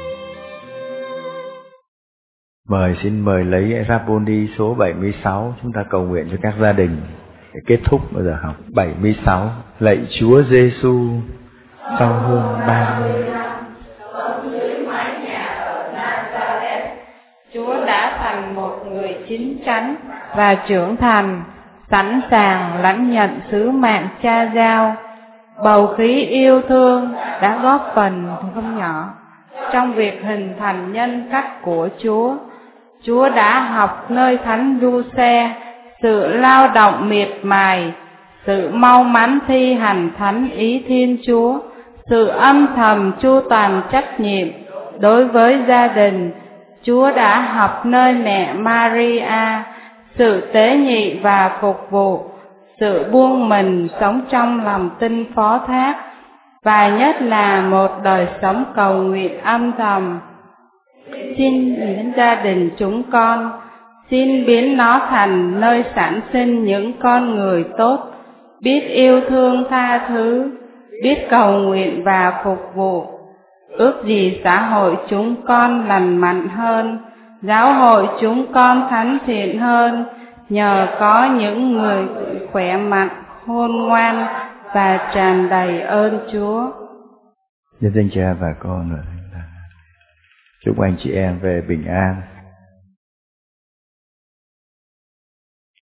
Speaker 3: Mời, xin mời lấy Rabboni số bảy mươi sáu, chúng ta cầu nguyện cho các gia đình để kết thúc bây giờ học. bảy mươi sáu. Lạy Chúa Giêsu, sau hơn ba mươi năm
Speaker 5: ở dưới mái nhà ở Nazareth, Chúa đã thành một người chín chắn và trưởng thành, sẵn sàng lãnh nhận sứ mạng cha giao. Bầu khí yêu thương đã góp phần không nhỏ trong việc hình thành nhân cách của Chúa. Chúa đã học nơi Thánh Giuse sự lao động miệt mài, sự mau mắn thi hành thánh ý Thiên Chúa, sự âm thầm chu toàn trách nhiệm đối với gia đình. Chúa đã học nơi mẹ Maria sự tế nhị và phục vụ, sự buông mình sống trong lòng tin phó thác, và nhất là một đời sống cầu nguyện âm thầm. Xin biến gia đình chúng con, xin biến nó thành nơi sản sinh những con người tốt, biết yêu thương tha thứ, biết cầu nguyện và phục vụ. Ước gì xã hội chúng con lành mạnh hơn, giáo hội chúng con thánh thiện hơn, nhờ có những người khỏe mạnh, khôn ngoan và tràn đầy ơn Chúa.
Speaker 3: Nhân danh Cha và Con, chúc anh chị em về bình an.